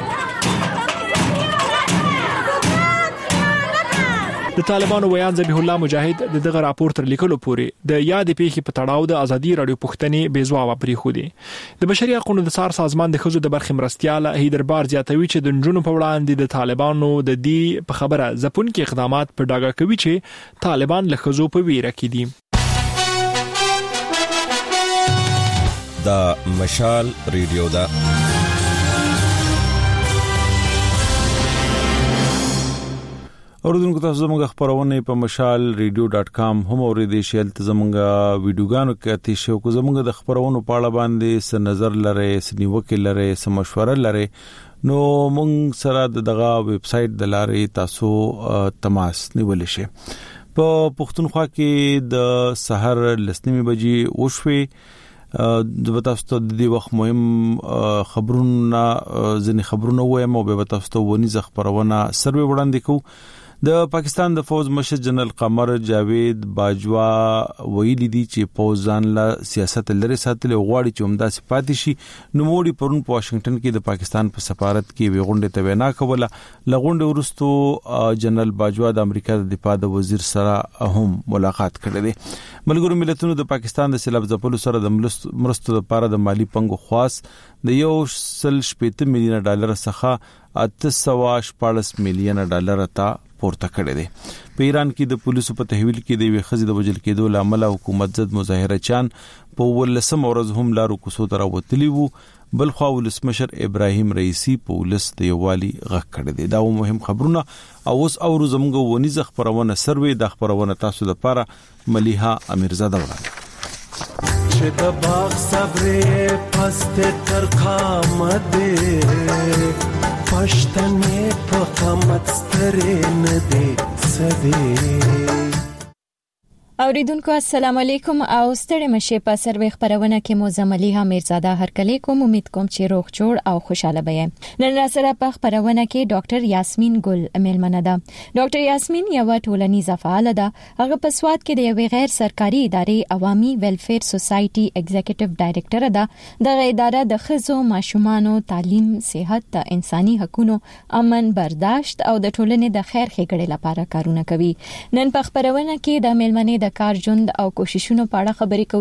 د طالبانو ویان ذبیح الله مجاهد د دغه راپور تر لیکلو پورې د یاد پیښې په تړاو د ازادي راډیو پښتنې بې ځواب پرېښو دي. د بشري حقوقو د څار سازمان د خزو د برخې مرستياله هیدربار زیاتوي چې د نجونو په وړاندې د طالبانو د دې په خبره ځپونکي اقدامات په ډاګه کوي چې طالبان له خزو په ویره کې دي. دا مشال ریډیو دا اوردونکو تاسو زموږ خبرونه په مشال ریډیو ډاٹ کام هم اوریدئ شئ. تل زموږ ویډیوګانو کې اتي شو کو زموږ د خبرونو په اړه باندې س نظر لري، س نیوکه لري، س مشوره لري، نو موږ سره دغه ویب سټ د لارې تاسو تماس نیول شي. په پښتونخوا کې د سحر لسنیمه بجې وشوي د تاسو ته د دې وخت مهم خبرونه ځنې خبرونه وایم او به تاسو ته ونی ز خبرونه سروي وړاندې کو. د پاکستان د فوج مشر جنرال قمر جاوید باجوا ویلي دي چې فوج ځان له سیاست لري ساتل غواړي چې عمده صفات شي. نو موړي پرون په واشنگټن کې د پاکستان په سفارت کې ویغونډه ته وینا کوله. لغونډه ورستو جنرال باجوا د امریکا د دفاع د وزیر سره هم ملاقات کړې ده. ملګرو ملتونو د پاکستان د سیلاب ځپلو سره د مرستو لپاره د مالی پنګو خاص د یو سل شپږ میلیون ډالر څخه اته سوه شپږ میلیون ډالر ته پورته کړی دی. په ایران کې د پولیسو په تحویل کې د وی خزي د وجل کېدو لامل حکومت ضد مظاهره چان په ولسم ورځ هم لارو کوسو تر وتلی وو. بل خو ولسمشر ابراهیم رئیسی په ولس د یوالي غږ کړی دی. دا مهم خبرونه او اوس او زموږ ونی ز خبرونه سروي د خبرونه تاسو د پاره مليحه امیرزاده وړاندې چې د باغ صبرې پست تر قامت پښتنې په قامت سترې نه دې سدې. اوریدونکو السلام علیکم او ستړي مشه په سروي خبرونه کې مو زملیها میرزاده هرکلی کوم. امید کوم چې روغ جوړ او خوشاله بې. نن را سره په خبرونه کې ډاکټر یاسمین ګل میلمنه ده. ډاکټر یاسمین یو ټولنیزه فعال ده. هغه په سواد کې د یو غیر سرکاري ادارې عوامي ویلفیر سوسایټي ایگزیکټیو ډایریکټر ده. دغه اداره د ښځو، ماشومانو، تعلیم، صحت، انساني حقوقو، امن، برداشت او د ټولنې د خیر ښېګړې لپاره کارونه کوي. نن په خبرونه کې د میلمنې د کار ژوند او کوششونو په اړه خبرې کوو.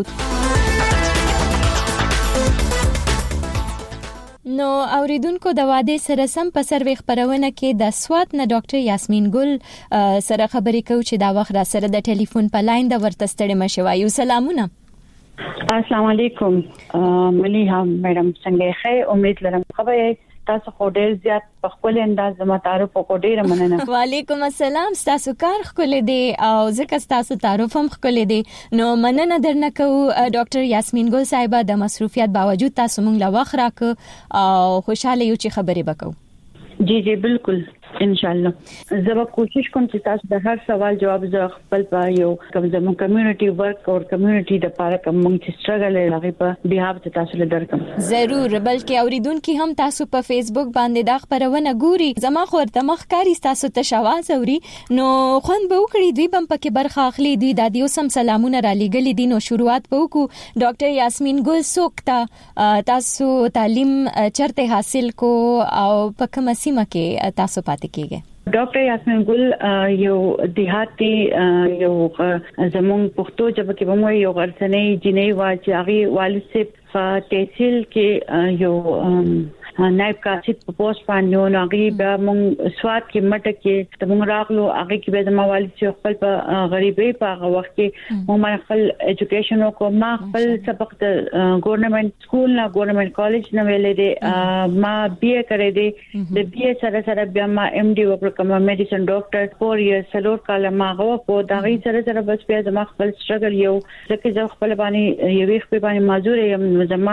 نو اوریدونکو د واده سره سم په سروي خبرونه کې د سوات نه ډاکټر یاسمین ګل سره خبرې کوو چې دا وخت را سره د ټلیفون په لاین د ورته ستړي مشوایو. سلامونه. السلام علیکم مليحه میډم، څنګه ښه؟ امید لرم خبره تاسو خو ډیر زیات په خپل انداز د تعارف کو ډیر مننه. وعلیکم السلام. تاسو کار خپل دی او ځکه تاسو تعارف هم خپل دی نو مننه درنه کو. ډاکټر یاسمین ګل صاحبہ د مصروفیت باوجود تاسو مونږ لا وخت راک او خوشاله یو چې خبرې وکړو. جی جی بالکل ان شاء الله زه به کوشش کوم چې تاسو د هر سوال جواب زه خپل په یو کوم زموږ کمیونټي ورک او کمیونټي د لپاره کوم چې سټرګل لري په بیهاب ته تاسو له درکم. ضرور، بلکې اوریدونکو هم تاسو په فیسبوک باندې دا خبرونه ګوري. زما خو ورته مخکاري تاسو ته شواز اوري نو خوند به وکړي دوی بم پکې برخه اخلي. دوی د دیو سم سلامونه را لګلې دي. نو شروعات به وکړو. ډاکټر یاسمین ګل سوکتا تاسو تعلیم چرته حاصل کو او په کومه سیمه کې تاسو پاتې کیږئ؟ ډاکټر یاسمین ګل یو دیهاتي یو زموږ پښتو ژبه کې به یو غرسنۍ جنې وا چې هغه والد صاحب په تحصیل کې یو نائب کاتب په پوسټ باندې نو هغه به موږ سواد کې مټه کې ته موږ راغلو. هغه کې به زما والد چې خپل په غریبۍ په هغه وخت کې موږ خپل ایجوکیشن او کوم خپل سبق د ګورنمنت سکول نه ګورنمنت کالج نه ویلې دي. ما بي اي کړې دي. د بي اي سره سره بیا ما ام ډي وکړ کوم میډیسن ډاکټر فور ایئر سلور کال ما غو په دغه سره سره بس بیا زما خپل سټرګل یو ځکه چې خپل باندې یو ویخ په باندې معذور یم. زما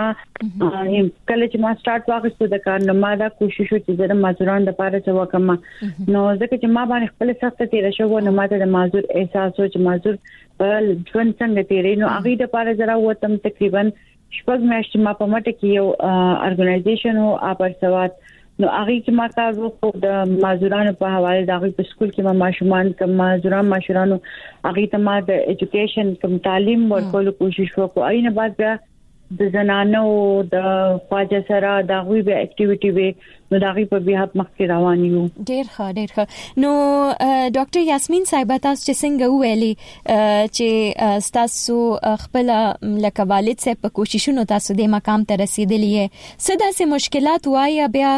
کله چې ما سٹارټ واغستو د کار نو ما دا کوشش وکړ چې د معذورانو لپاره څه وکم. نو ځکه چې ما باندې خپل سخت تیر شو نو ما ته د معذور احساس و چې معذور په ژوند څنګه تیرې نو هغه د لپاره زرا وتم تقریبا شپږ میاشتې ما په مټه کې یو ارګنایزیشن او اپر سواد نو هغه کې ما کار وکړ د معذورانو په حواله د هغه په سکول کې ما ماشومان کوم معذوران ماشورانو هغه ته ما د ایجوکیشن کوم تعلیم ورکول کوشش وکړ. اینه بعد بیا د زنانو د خواجه سره د غوي به اکټیویټي وي نو دا غي په بیا مخکې روان یو. ډیر ښه ډیر ښه. نو ډاکټر یاسمین صاحب تاسو چې څنګه ویلي چې تاسو خپل لکه والد صاحب په کوششونو تاسو د مقام ته رسیدلی یې څه داسې مشکلات وایي بیا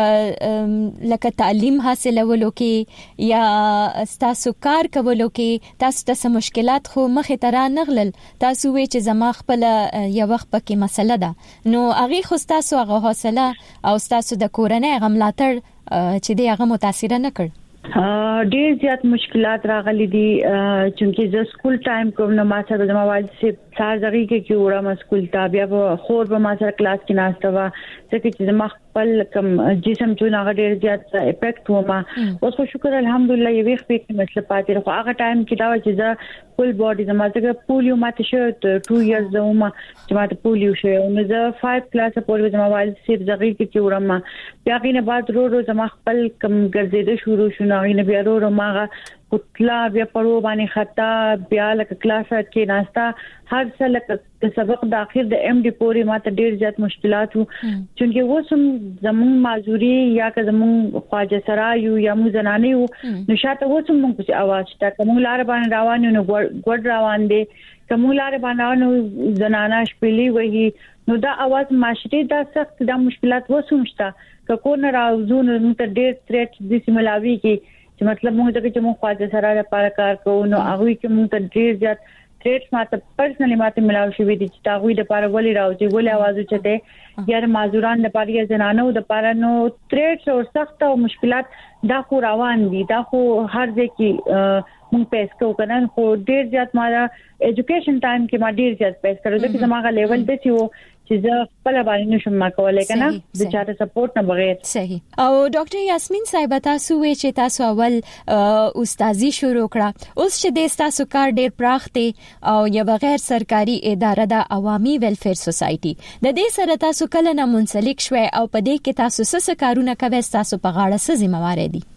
لکه تعلیم حاصلولو کې یا تاسو کار کولو کې تاسو ته مشکلات خو مخې ته را نغلل تاسو وی چې زما خپل یو وخت کې مسله ده نو هغه خو تاسو هغه حوصله او تاسو د کورنۍ غملاتړ چې دی هغه متاثر نه کړ؟ ډېر زیات مشکلات راغلي دي چې زه سکول ټایم کوم نو ما سره د موبایل سي سار ځای کې کې وړم سکول ته بیا به خور به ما سره کلاس کې ناشته وا ځکه چې ما خپل کوم جسم چې هغه ډېر زیات افیکټ و ما اوس خو شکر الحمدلله یو وخت په مثلا پاتې خو هغه ټایم کې دا و چې زه فول باډي زما څنګه پولیو ماته شو ټو ایرز زما چې ماته پولیو شو نو زه فایو کلاس پورې زما موبایل سي ځای کې کې وړم بیا غینه بعد رو رو زما خپل کم ګرځېده شروع شو نو غینه بیا رو رو ماغه پتلا بیا پړو باندې خطا بیا لکه کلاس کې ناشتا هر څه لکه سبق د اخر د ام ډي پورې ماته ډیر زیات مشکلات وو چې وسم زمون معذوري یا که زمون خواجه سرای یا مو زنانه وو نو شاته وسم موږ په आवाज تا کوم لار باندې روان نو ګډ روان دي کوم لار باندې نو زنانه شپلي وਹੀ نو دا आवाज معاشري دا سخت دا مشکلات وسم شته کو نه راوځو نو ته ډیر ثریټ د سیملاوي کې چې مطلب موږ ته چې موږ خواجه سره لپاره کار کوو نو هغه کې موږ ته ډیر زیات ثریټ ماته پرسنلی ماته ملاو شوې دي چې هغه د لپاره ولې راوځي ولې आवाज وچته یا مازوران لپاره یا زنانو د لپاره نو ثریټ او سخت او مشکلات دا خو روان دي دا خو هر ځای کې موږ پیس کوو کنه خو ډیر زیات ماده اډوকেশন ټایم کې ما ډیر زیات پیس کړو چې زموږه لیول د سی وو چې زه خپل باندې نشم ما کولای کنه د چاته سپورټ نه بغیر صحیح او ډاکټر یاسمین صاحب تاسو وی چې تاسو اول استادي شروع کړه اوس چې د تاسو کار ډیر پراخ دی او یو غیر سرکاري اداره د عوامي ویلفیر سوسايټي د دې سره تاسو کله نه منسلک شوي او په دې کې تاسو څه کارونه کوي تاسو په غاړه څه ذمہوار دي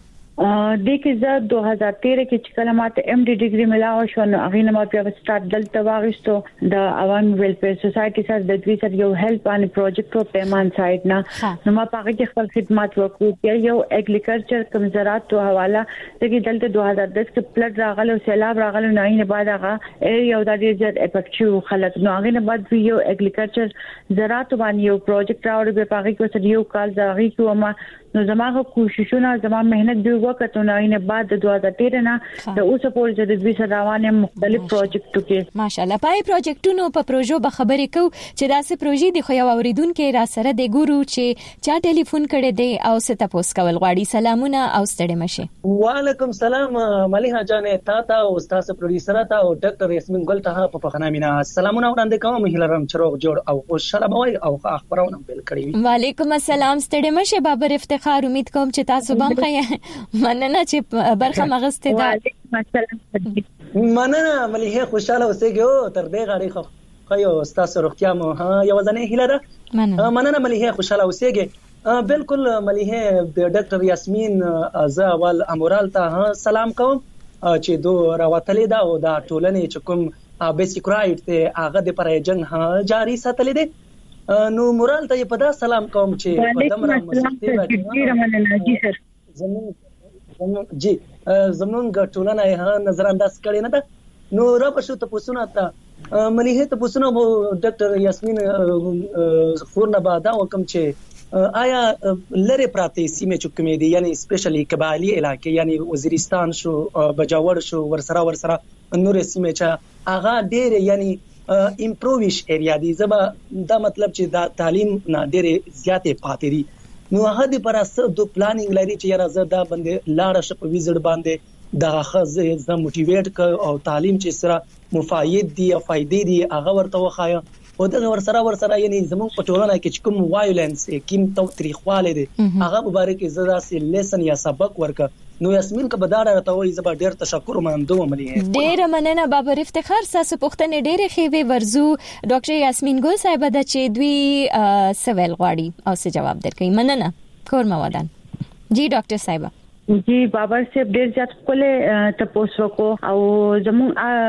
د کې زه دوه هزار تیرہ کې چې کله ماته ایم ډي ډیګري ملاو شو نو هغه نه ما بیا سٹارټ دلته واغښتو د عوام ویلفیر سوسايټي سره د دوی سره یو هیلپ ان پروجیکټ او پیمان سایت نه نو ما پاره کې خپل خدمات وکړو یو اګریکلچر کم زراعت او حواله د دلته دوه هزار دس کې پلټ راغله او سیلاب راغله نو یې بعد هغه یو د دې ځد افیکټیو خلک نو هغه نه بعد یو اګریکلچر زراعت باندې یو پروجیکټ راوړل به پاره کې سره یو کال ځای کې ما نو زموږ کوششونه زموږ مهنت دی وکړو نو یې بعد د دوه هزار تیرہ نه د اوسه پورې د دوی سره روانه مختلف پروجیکټو کې ماشاالله پای پروجیکټونو په پروژو به خبرې کو چې داسې پروژې د خو یو اوریدونکو را سره د ګورو چې چا ټلیفون کړي دی او ست تاسو کول غواړي سلامونه او ستړي مشه وعلیکم سلام مليحه جانې تا ته او استاد پروډوسر ته او ډاکټر یاسمین ګل ته په پخنا مینا سلامونه وړاندې کوم هیلرم چروغ جوړ او خوشاله موي او خبرونه بل کړی وعلیکم السلام ستړي مشه بابر افتخار امید کوم چې تاسو بم خیا مننه چې برخه مغسته ده وعلیکم السلام مننه مليحه خوشاله اوسېګو تر دې غاړي خو خو استاد روغتیا مو ها یو ځنې هیله ده مننه مننه مليحه خوشاله اوسېګي بالکل مليحه د ډاکټر یاسمین ز اول امورال ته سلام کوم چې دو راوتلې دا او دا ټولنې چې کوم بیسیک رائټ ته هغه د پرې جنگ جاری ساتلې ده نو مورال ته په دا سلام کوم چې په دمر مسلمان دي سر زمون جی زمون ټولنه ها نظر انداز کړي نه ده نو را په شو ته پوښتنه تا مليحه ته پوښتنه وو ډاکټر یاسمین خورنه بادا وکم چې آیا لری پراته سیمه چکمې دي یعنی سپیشلی قبایلی علاقې یعنی وزیرستان شو بجاور شو ورسره ورسره نور سیمه چې اغا ډېر یعنی امپروویش ایریا دي زما دا مطلب چې دا تعلیم نه ډېر زیاتې پاتې دي نو هغه د پر اساس د پلانینګ لري چې یاره زه دا باندې لاړ شپ ویزټ باندې دا خزه ز موټیویټ ک او تعلیم چې سره مفاید دي او فائدې دي هغه ورته وخایا او دا ورسره ورسره یعنی زموږ په ټولنه کې کوم وایلنس کوم تو تاریخواله دي هغه مبارک زدا سي لیسن یا سبق ورک نو یاسمین کا بداړه راته وای زبا ډیر تشکر مندوم ملي ډیر مننه بابر افتخار ساسو پښتنې ډیر خېوي ورزو ډاکټر یاسمین ګل صاحب د چې دوی سوال غواړي او څه جواب درکې مننه کور مودان جی ډاکټر صاحب جی بابر صاحب ډیر زیات کوله تاسو کو او زمون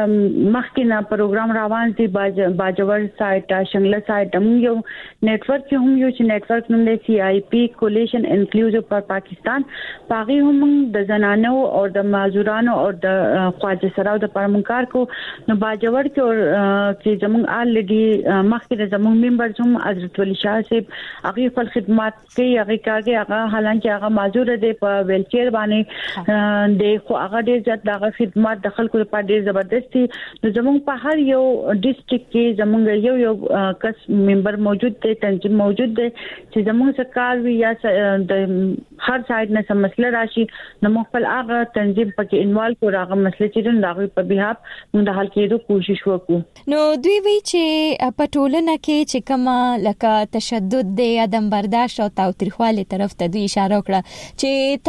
مخکینه پروګرام روان دي باجور سایت شنگله سایت هم یو نیټورک کې هم یو چې نیټورک نوم دی سی آی پی کولیشن انکلوزیو فار پاکستان پاغي هم د زنانو او د معذورانو او د خواجه سراو د پرمنکار کو نو باجور کې او چې زمون الریډي مخکینه زمون ممبرز هم حضرت ولی شاه صاحب هغه خپل خدمات کوي هغه کارګي هغه حالانکه هغه معذور دي په ویلچیر ډیر باندې د خو هغه ډیر ځات دغه خدمات د خلکو لپاره ډیر زبردستي نو زموږ په هر یو ډیسټریکټ کې زموږ یو یو کس ممبر موجود دی تنظیم موجود دی چې زموږ سرکار وی یا د هر سایډ نه سم مسله راشي نو موږ خپل هغه تنظیم پکې انوالو کړو هغه مسله چې دغه په بهاب موږ د حل کېدو کوشش وکړو. نو دوی وی چې په ټولنه کې چې کومه لکه تشدد دی عدم برداشت او تاوتریخوالي طرف ته دوی اشاره وکړه چې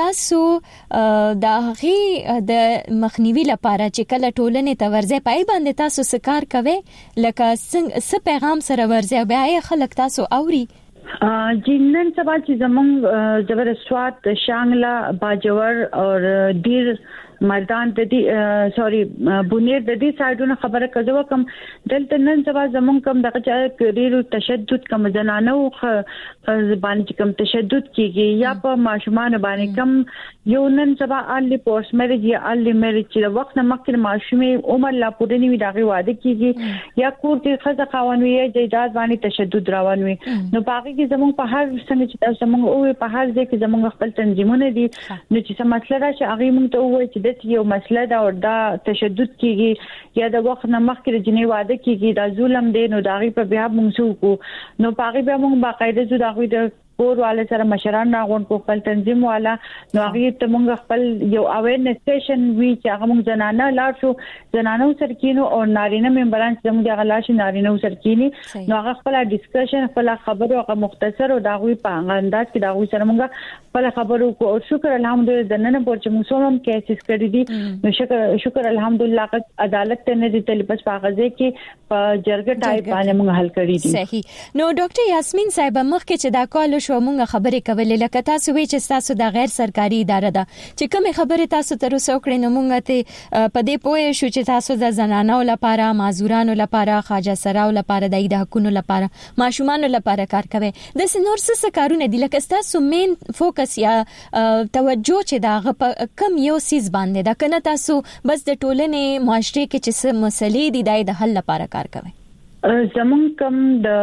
تاسو د هغه د مخنیوي لپاره چې کله ټولنه ته ورځي پای باندې تاسو سکار کوي لکه څنګه پیغام سره ورځي بیا خلک تاسو اوري جنن سبا چې زمونږ جبر سوات شانګلا باجور او ډیر مردان د دې سوري بونیر د دې سایډونو خبره کوي کوم دلته نن سبا زمونږ کوم دغه چې ډیر تشدد کوم زنانو باندې کوم تشدد کیږي یا په ماشومان باندې کوم یو نن سبا الی پوسټ میریج یا الی میریج چې وخت نه مخکې ماشومې عمر لا پورې نیوي دغه واده کیږي یا کور کې خزه قانوني یا جیداد باندې تشدد روان وي نو باقي کې زمونږ په هر څنګه چې زمونږ او په هر ځای کې زمونږ خپل تنظیمونه دي نو چې څه مسله راشي هغه موږ ته وایي چې یو مسله دا او دا تشدد کیږي یا د وخت نه مخکې جنې واده کیږي دا ظلم دی نو دا غي په بیا موږ سو نو پاغي بیا موږ باقاعده زو دا غوي د کور والے سره مشران راغون کو خپل تنظیم والا نو هغه ته موږ خپل یو اویرنس سټیشن وی چې هغه موږ زنانه لاړ شو زنانه سرکینو او نارینه ممبران چې موږ هغه لاړ شو نارینه سرکینی نو هغه خپل ډیسکشن خپل خبرو هغه مختصر او دا غوي په انداز کې دا غوي سره موږ خپل خبرو کو او شکر الحمدلله د نن په چې موږ سوم کیسز کړی دي نو شکر شکر الحمدلله عدالت ته نه دي تل بس پاغزه کې په جرګه ټایپ باندې موږ حل کړی دي. صحیح. نو ډاکټر یاسمین صاحب مخکې چې دا کال شو موږ خبرې کولې لکه تاسو وی چې تاسو د غیر سرکاري اداره ده چې کومه خبره تاسو تر اوسه وکړې نو موږ ته په دې پوهې شو چې تاسو د زنانو لپاره معذورانو لپاره خواجه سراو لپاره د حقوقو لپاره ماشومانو لپاره کار کوي د سنور څه کارونه دي لکه تاسو مین فوکس یا توجه چې دا کم یو سیس باندې دا کنه تاسو بس د ټولنې معاشري کې چې مسلې دي د حل لپاره کار کوي زمون کم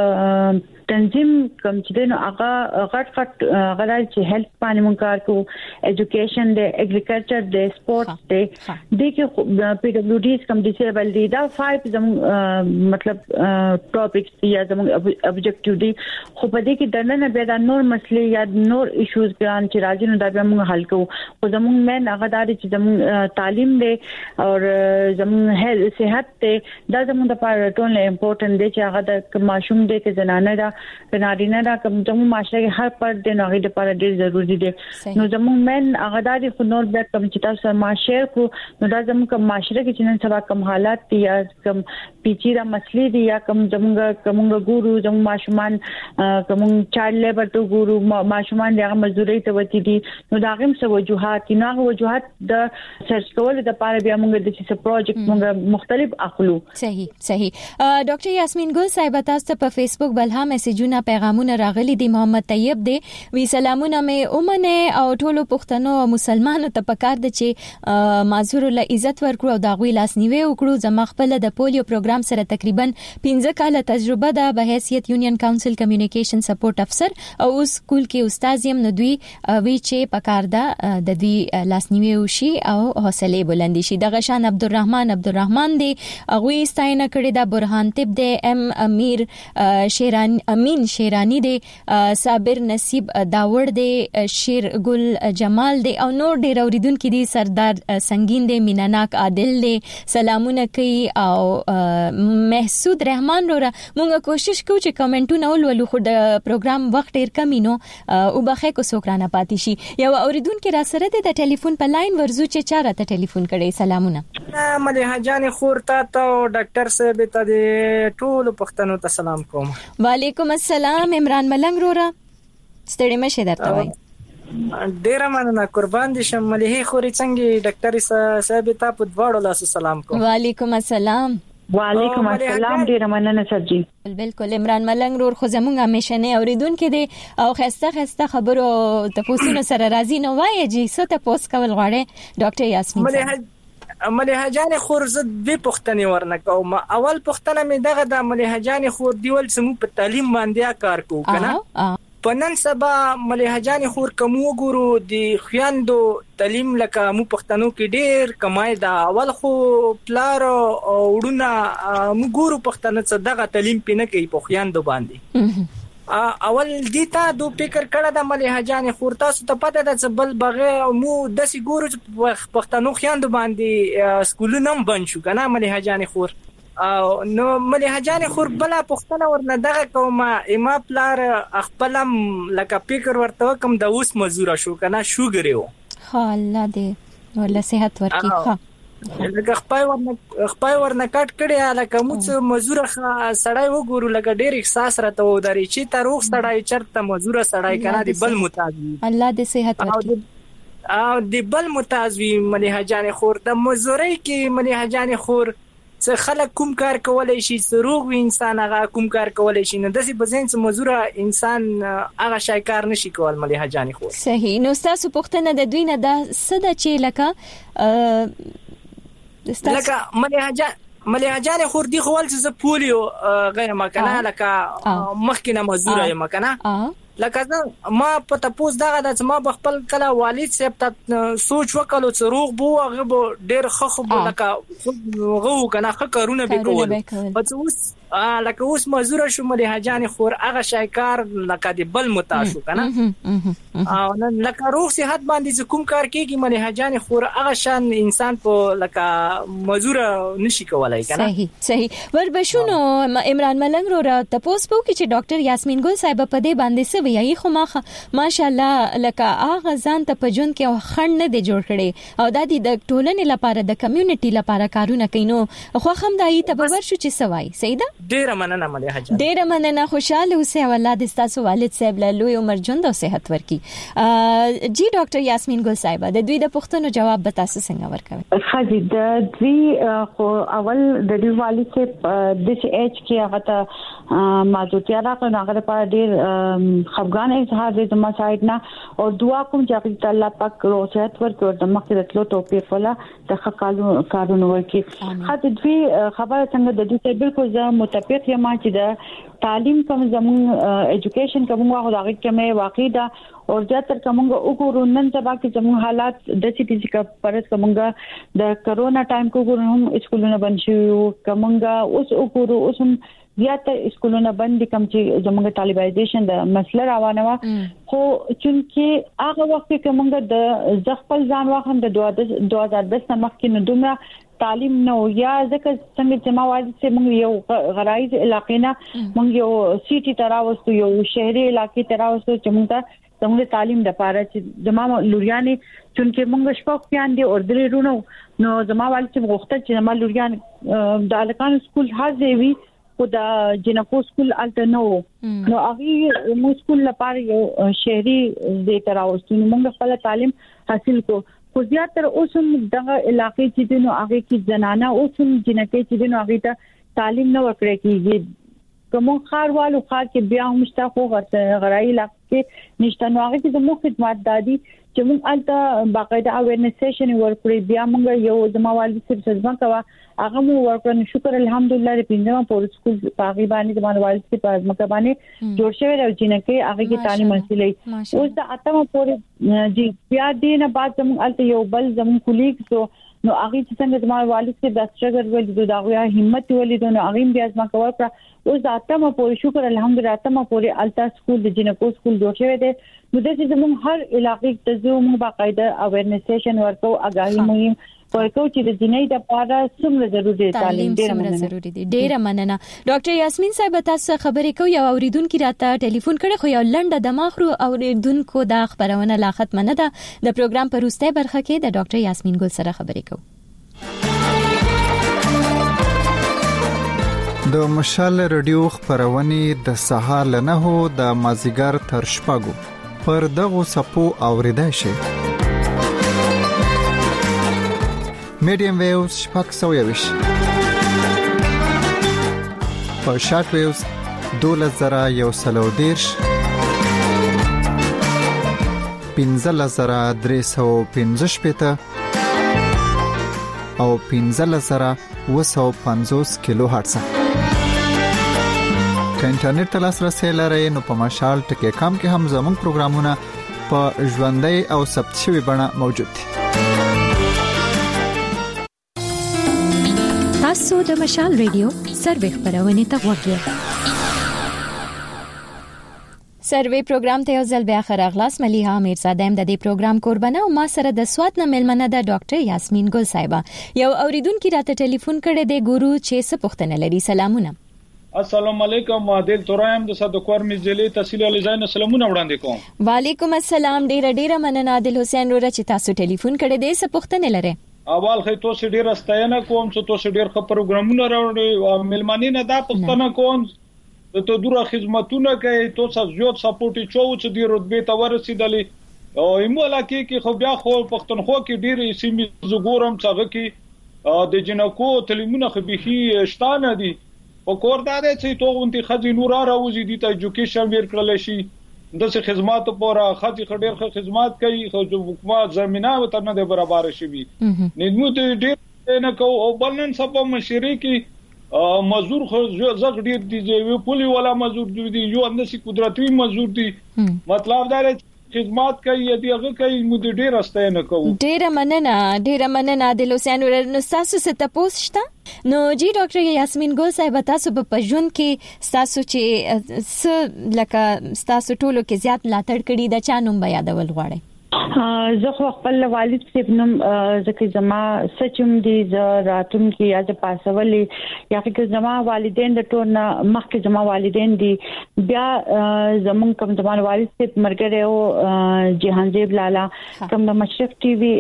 د تنظیم کوم چې نو هغه غټ غټ غړای چې هیلث باندې مونږ کار کوو ایجوکیشن د اګریکلچر د سپورټس د د کې پی ډبلیو ډیز کوم ډیسیبل دي دا فایو زمون مطلب ټاپکس یا زمون ابجیکټیو دي خو په دې کې دنه بیا د نور مسلې یا نور ایشوز بیان چې راځي نو دا به مونږ حل کوو خو زمون مین هغه د چې زمون تعلیم دی او زمون هیلث صحت ته دا زمون د پاره ټول امپورټنت دی چې هغه د ماشوم دی کې زنانه دا نارینه دا کوم زموږ معاشره کې هر پر د نوغې لپاره ډیر ضروری دي نو زموږ مین هغه د خنور د کوم چې تاسو ما شیر کو نو دا زموږ کوم معاشره کې چې نن سبا کوم حالات دي یا کوم پیچیده مسلې دي یا کوم زموږ کومه ګورو زموږ ماشومان کوم چایلډ لیبر ته ګورو ماشومان دغه مزدوري ته وتی دي نو دا غیم څه وجوهات نه وجوهات د سرچ کول د لپاره بیا موږ د څه پروجیکټ موږ مختلف اخلو. صحیح صحیح. ډاکټر یاسمین ګل صاحب تاسو په فیسبوک بلها میسجونه پیغامونه راغلي دي. محمد طیب دی وی سلامونه مې اومنه او ټولو پښتنو او مسلمانانو ته پکار دي چې معذور له عزت ورکړو او دا غوي لاسنیوي وکړو. زما خپل د پولیو پروګرام سره تقریبا پنځه کاله تجربه ده په حیثیت یونین کونسل کمیونیکیشن سپورټ افسر او سکول کې استاد یم. نو دوی وی چې پکار ده د دوی لاسنیوي وشي او حوصله بلندي شي. دغه شان عبدالرحمن عبدالرحمن دی غوي ستاینه کړی دا برهان تب دی ام امیر شیران امین شیرانی دی صابر نصیب داوړ دی شیر ګل جمال دی او نور ډیر اوریدونکو دي سردار سنگین دی میناناک عادل دی سلامونه کوي او محسود رحمان رورا مونږه کوشش کوو چې کمنټونه ولولو خو د پروګرام وخت ډیر کمی نو او بخې کو سوکرانه پاتې شي. یو اوریدونکو را سره د ټلیفون په لاین ورزو چې چاره ته ټلیفون کړي. سلامونه مليحه جان خور ته او ډاکټر صاحب ته د ټول پښتنو ته سلام کوم. وعلیکم السلام. عمران ملنګ رورا ستړي مشه درته وای ډیر مننه قربان دي شم. مليحه خوري څنګه ډاکټر صاحب ته په دواړو لاس سلام کوم. وعلیکم السلام. وعلیکم السلام. ډیر مننه سرجی. بالکل عمران ملنګ رور خو زمونږه همیشنه اوریدونکو دي او خسته خسته خبرو تاسو سره راضی نه وای چې څه ته پوس کول غواړي ډاکټر یاسمین مليحه مليحه جان خور زد به پښتني ورنکوم. اول پښتنه مې دغه د مليحه جان خور دیول سمو په تعلیم باندې کار کوو کنه په نن سبا ملهجان خور کوم وګورو د خويندو تعلیم لکه مو پښتنو کې ډېر کمای دا اول خو پلار وړونه مو ګورو پښتنه څه دغه تعلیم پینه کوي په خويندو باندې اول دیتا دو فکر کړه د ملهجان خور تاسو ته پته ده چې بل بغه مو د سیګورو پښتنو خويندو باندې سکولونه بند شو کنه ملهجان خور نو ملهجان خور بلا پښتنه ورنه دغه کومه اما پلار خپلم لکه فکر ورته کوم د اوس مزوره شو کنه شوګریو ها الله دې ولا صحت ورکی ها لکه خپای ورنه خپای ورنه کټ کړي لکه موږ مزوره سړی وګورو لکه ډېر احساس راته ودري چې تر وخت سړی چرته مزوره سړی کنه دی بل متازي الله دې صحت ورکړي او دی بل متازي ملهجان خور د مزوري کې ملهجان خور څه خلک کوم کار کولای شي سروغ انسان هغه کوم کار کولای شي نو داسې بزین څه مزوره انسان هغه شای کار نشي کول ملهجان خور صحیح نو تاسو پښتنه د دوی نه د صد چې لکه لکه ملهجان ملهجان خور دی خپل څه پولیو غیر مکنه لکه مخکینه مزوره مکنه لکه ما په تاسو دغه د ما خپل کله والد صاحب ته سوچ وکړو چې روغ بو هغه ډېر خخ بو لکه غو کنه خ کارونه به کول پس اوس لکه اوس مزوره شو ملهجان خور هغه شایکار لکه دی بل متاشو کنه او نن لکه روغ صحت باندې کوم کار کیږي ملهجان خور هغه شان انسان په لکه مزوره نشي کولای کنه صحیح صحیح وربشونو عمران ملنګ رو را تاسو په کې چې ډاکټر یاسمین ګل صاحب په دې باندې څه ویایي خو ماخه ماشاءالله لکه هغه ځان ته په جون کې خند نه دی جوړ کړي او د دې د ټولنې لپاره د کمیونټي لپاره کارونه کوي نو خو هم دای ته باور شو چې سوای سیدا ډیر مننه ملهجان ډیر مننه خوشاله اوسه ولادت تاسو والد صاحب له لوی عمر ژوند او صحت ورکي جی ډاکټر یاسمین ګل صاحب د دوی د پښتنو جواب به تاسو څنګه ورکوي خاصه د دوی خو اول د دوی والد صاحب د چې اچ کې هغه ته موجودیا راغله هغه په ډیر خفغان اظهار د زما سایت نه او دعا کوم چې الله پاک روزت ورکړي او د مخکې تلو توفیق ولا د خپل کارونو ورکړي خاطر دوی خبره څنګه د دوی بالکل زه متفق یم چې د تعلیم کوم زمون ایجوکیشن کوم هغه دغه کې واقع ده او زیاتره کومه وګورو نن سبا کې زمون حالات د چې چې پرد کومه د کرونا ټایم کو ګورو هم اسکولونه بند شي کومه اوس وګورو اوس هم زیاتره اسکولونه بند کم چې زموږ طالبایزیشن د مسله روانه و خو چې هغه وخت کې موږ د ځخپل ځان واخم د دوه هزار دس مخکې نه دومره تعلیم نو یا ځکه څنګه چې ما وایي چې موږ یو غرایز علاقې نه موږ یو سیټي تراوستو یو شهري علاقې تراوستو چې موږ څنګه تعلیم د پاره چې زمما لوريانې چې موږ شپږ پیان دي اور درې رونو نو زمما وایي چې غوښتل چې زمما لوريان د الکان سکول حاضر وي او د جنکو سکول الته نو نو هغه مو سکول لپاره یو شهري د تراوستو موږ خپل تعلیم حاصل کو خو زیاتره اوسم دغه علاقې چې دنو هغه کې زنانه اوسم جنکې چې دنو هغه ته تعلیم نه ورکړي کیږي کوم خاروالو خار کې بیا مشته خو غړای علاقې نشته نو هغه چې زموږ خدمات دادي چې موږ الته باقاعده اویرنس سیشن ورکړي بیا موږ یو زموالي سره څنګه کوا هغه مو ورکړو شکر الحمدلله د پنځم پور سکول پاغي باندې زموالي سره په ځمکه باندې جوړ شوی او جنکې هغه کې تعلیم حاصلې اوس د اتمه پور جی بیا دینه بعد زموږ الته یو بل زموږ کولیګ سو نو هغه چې څنګه زموږ والد سره د سټرګل ول د دغه همت ولې نو هغه بیا ځما کول پر اوس د اتمه پور شکر الحمدلله اتمه پور الته سکول د جنکو سکول جوړ شوی دی نو د دې زموږ هر علاقې ته زموږ باقاعده اویرنس سیشن ورکو اگاهی مهم ورکو چې د جنۍ د لپاره څومره ضروري دی تعلیم ډیره ضروري دی ډیره مننه ډاکټر یاسمین صاحب تاسو خبرې کوي او اوریدونکو راته ټلیفون کړي خو یو لنډه دماغرو اوریدونکو د خبرونه لا ختم نه ده د پروګرام پر وروستۍ برخه کې د ډاکټر یاسمین ګل سره خبرې کوو د مشال رادیو خبرونه د سهار لنهو د مازیګر تر شپږو پر دغه سپو اوریدای شي میډیم ویوز شپږ سوه یوش په شارټ ویوز دوله زره یو سلو دیرش پنځله زره درې سوه پنځه شپېته او پنځله زره اوه سوه پنځوس کیلو هرتز که انټرنیټ ته لاسرسي لرئ نو په مشال ټکی کام کې هم زموږ پروګرامونه په ژوندۍ او ثبت شوی بڼه موجود دي. تاسو د مشال ریډیو سروې خبرونه ته وګورئ. سروې پروګرام ته یو ځل بیا خراغلاس مليها میرزاده هم د دې پروګرام قربانه او ما سره د سوات نه ملمنه د ډاکټر یاسمین ګل صاحبہ یو اوریدونکو راته ټلیفون کړی دی ګورو چې څه پوښتنه لري. سلامونه. السلام علیکم عادل تورایم د صدقور مزلی تحصیل علی زین سلامونه وړاندې کوم. وعلیکم السلام. ډیر ډیر مننه عادل حسین ورته چې تاسو ټلیفون کړی دی. څه پوښتنه لري؟ اول خې تاسو ډیر استاینه کوم چې تاسو ډیر ښه پروګرامونه راوړي او ملمنې نه دا پوښتنه کوم ته دوره خدماتونه کوي تاسو زیات سپورټ چو چې دی رتبه ته ورسېدلې او ایمولا کې کې خو بیا خو پښتونخوا کې ډیر سیمې زګورم څنګه کې د جنکو تعلیمونه خو به شتانه دي او کورداده چې توغونتي خزینو را راوځي د ایجوکیشن ورکړل شي د څه خدمات پورا خاطی خډیر خ خدمات کوي خو حکومت زمينه وته نه برابر شي نو ته ډیر نه کو او بلنن سبا مشري کې مزور خو زغ ډیر دي چې پولی ولا مزور دي یو اندسي قدرتي مزور دي مطلب دا خدمات کوي دي هغه کوي مو ډیر استاینه کوو. ډیر مننه ډیر مننه عادل حسین ورنه تاسو څه تاسو شته نو جی ډاکټر یاسمین ګل صاحب تاسو په ژوند کې تاسو چې لکه تاسو ټولو کې زیات ملاتړ کړی د چا نوم به یادول غواړئ؟ زه خو خپل والد صاحب نوم ځکه زما سچم دي ز راتون کې یا د پاسولې یا کې زما والدین د ټول مخکې زما والدین دي بیا زمون کوم زما والد صاحب مرګره او جهانزیب لالا کوم د مشرف ټي وي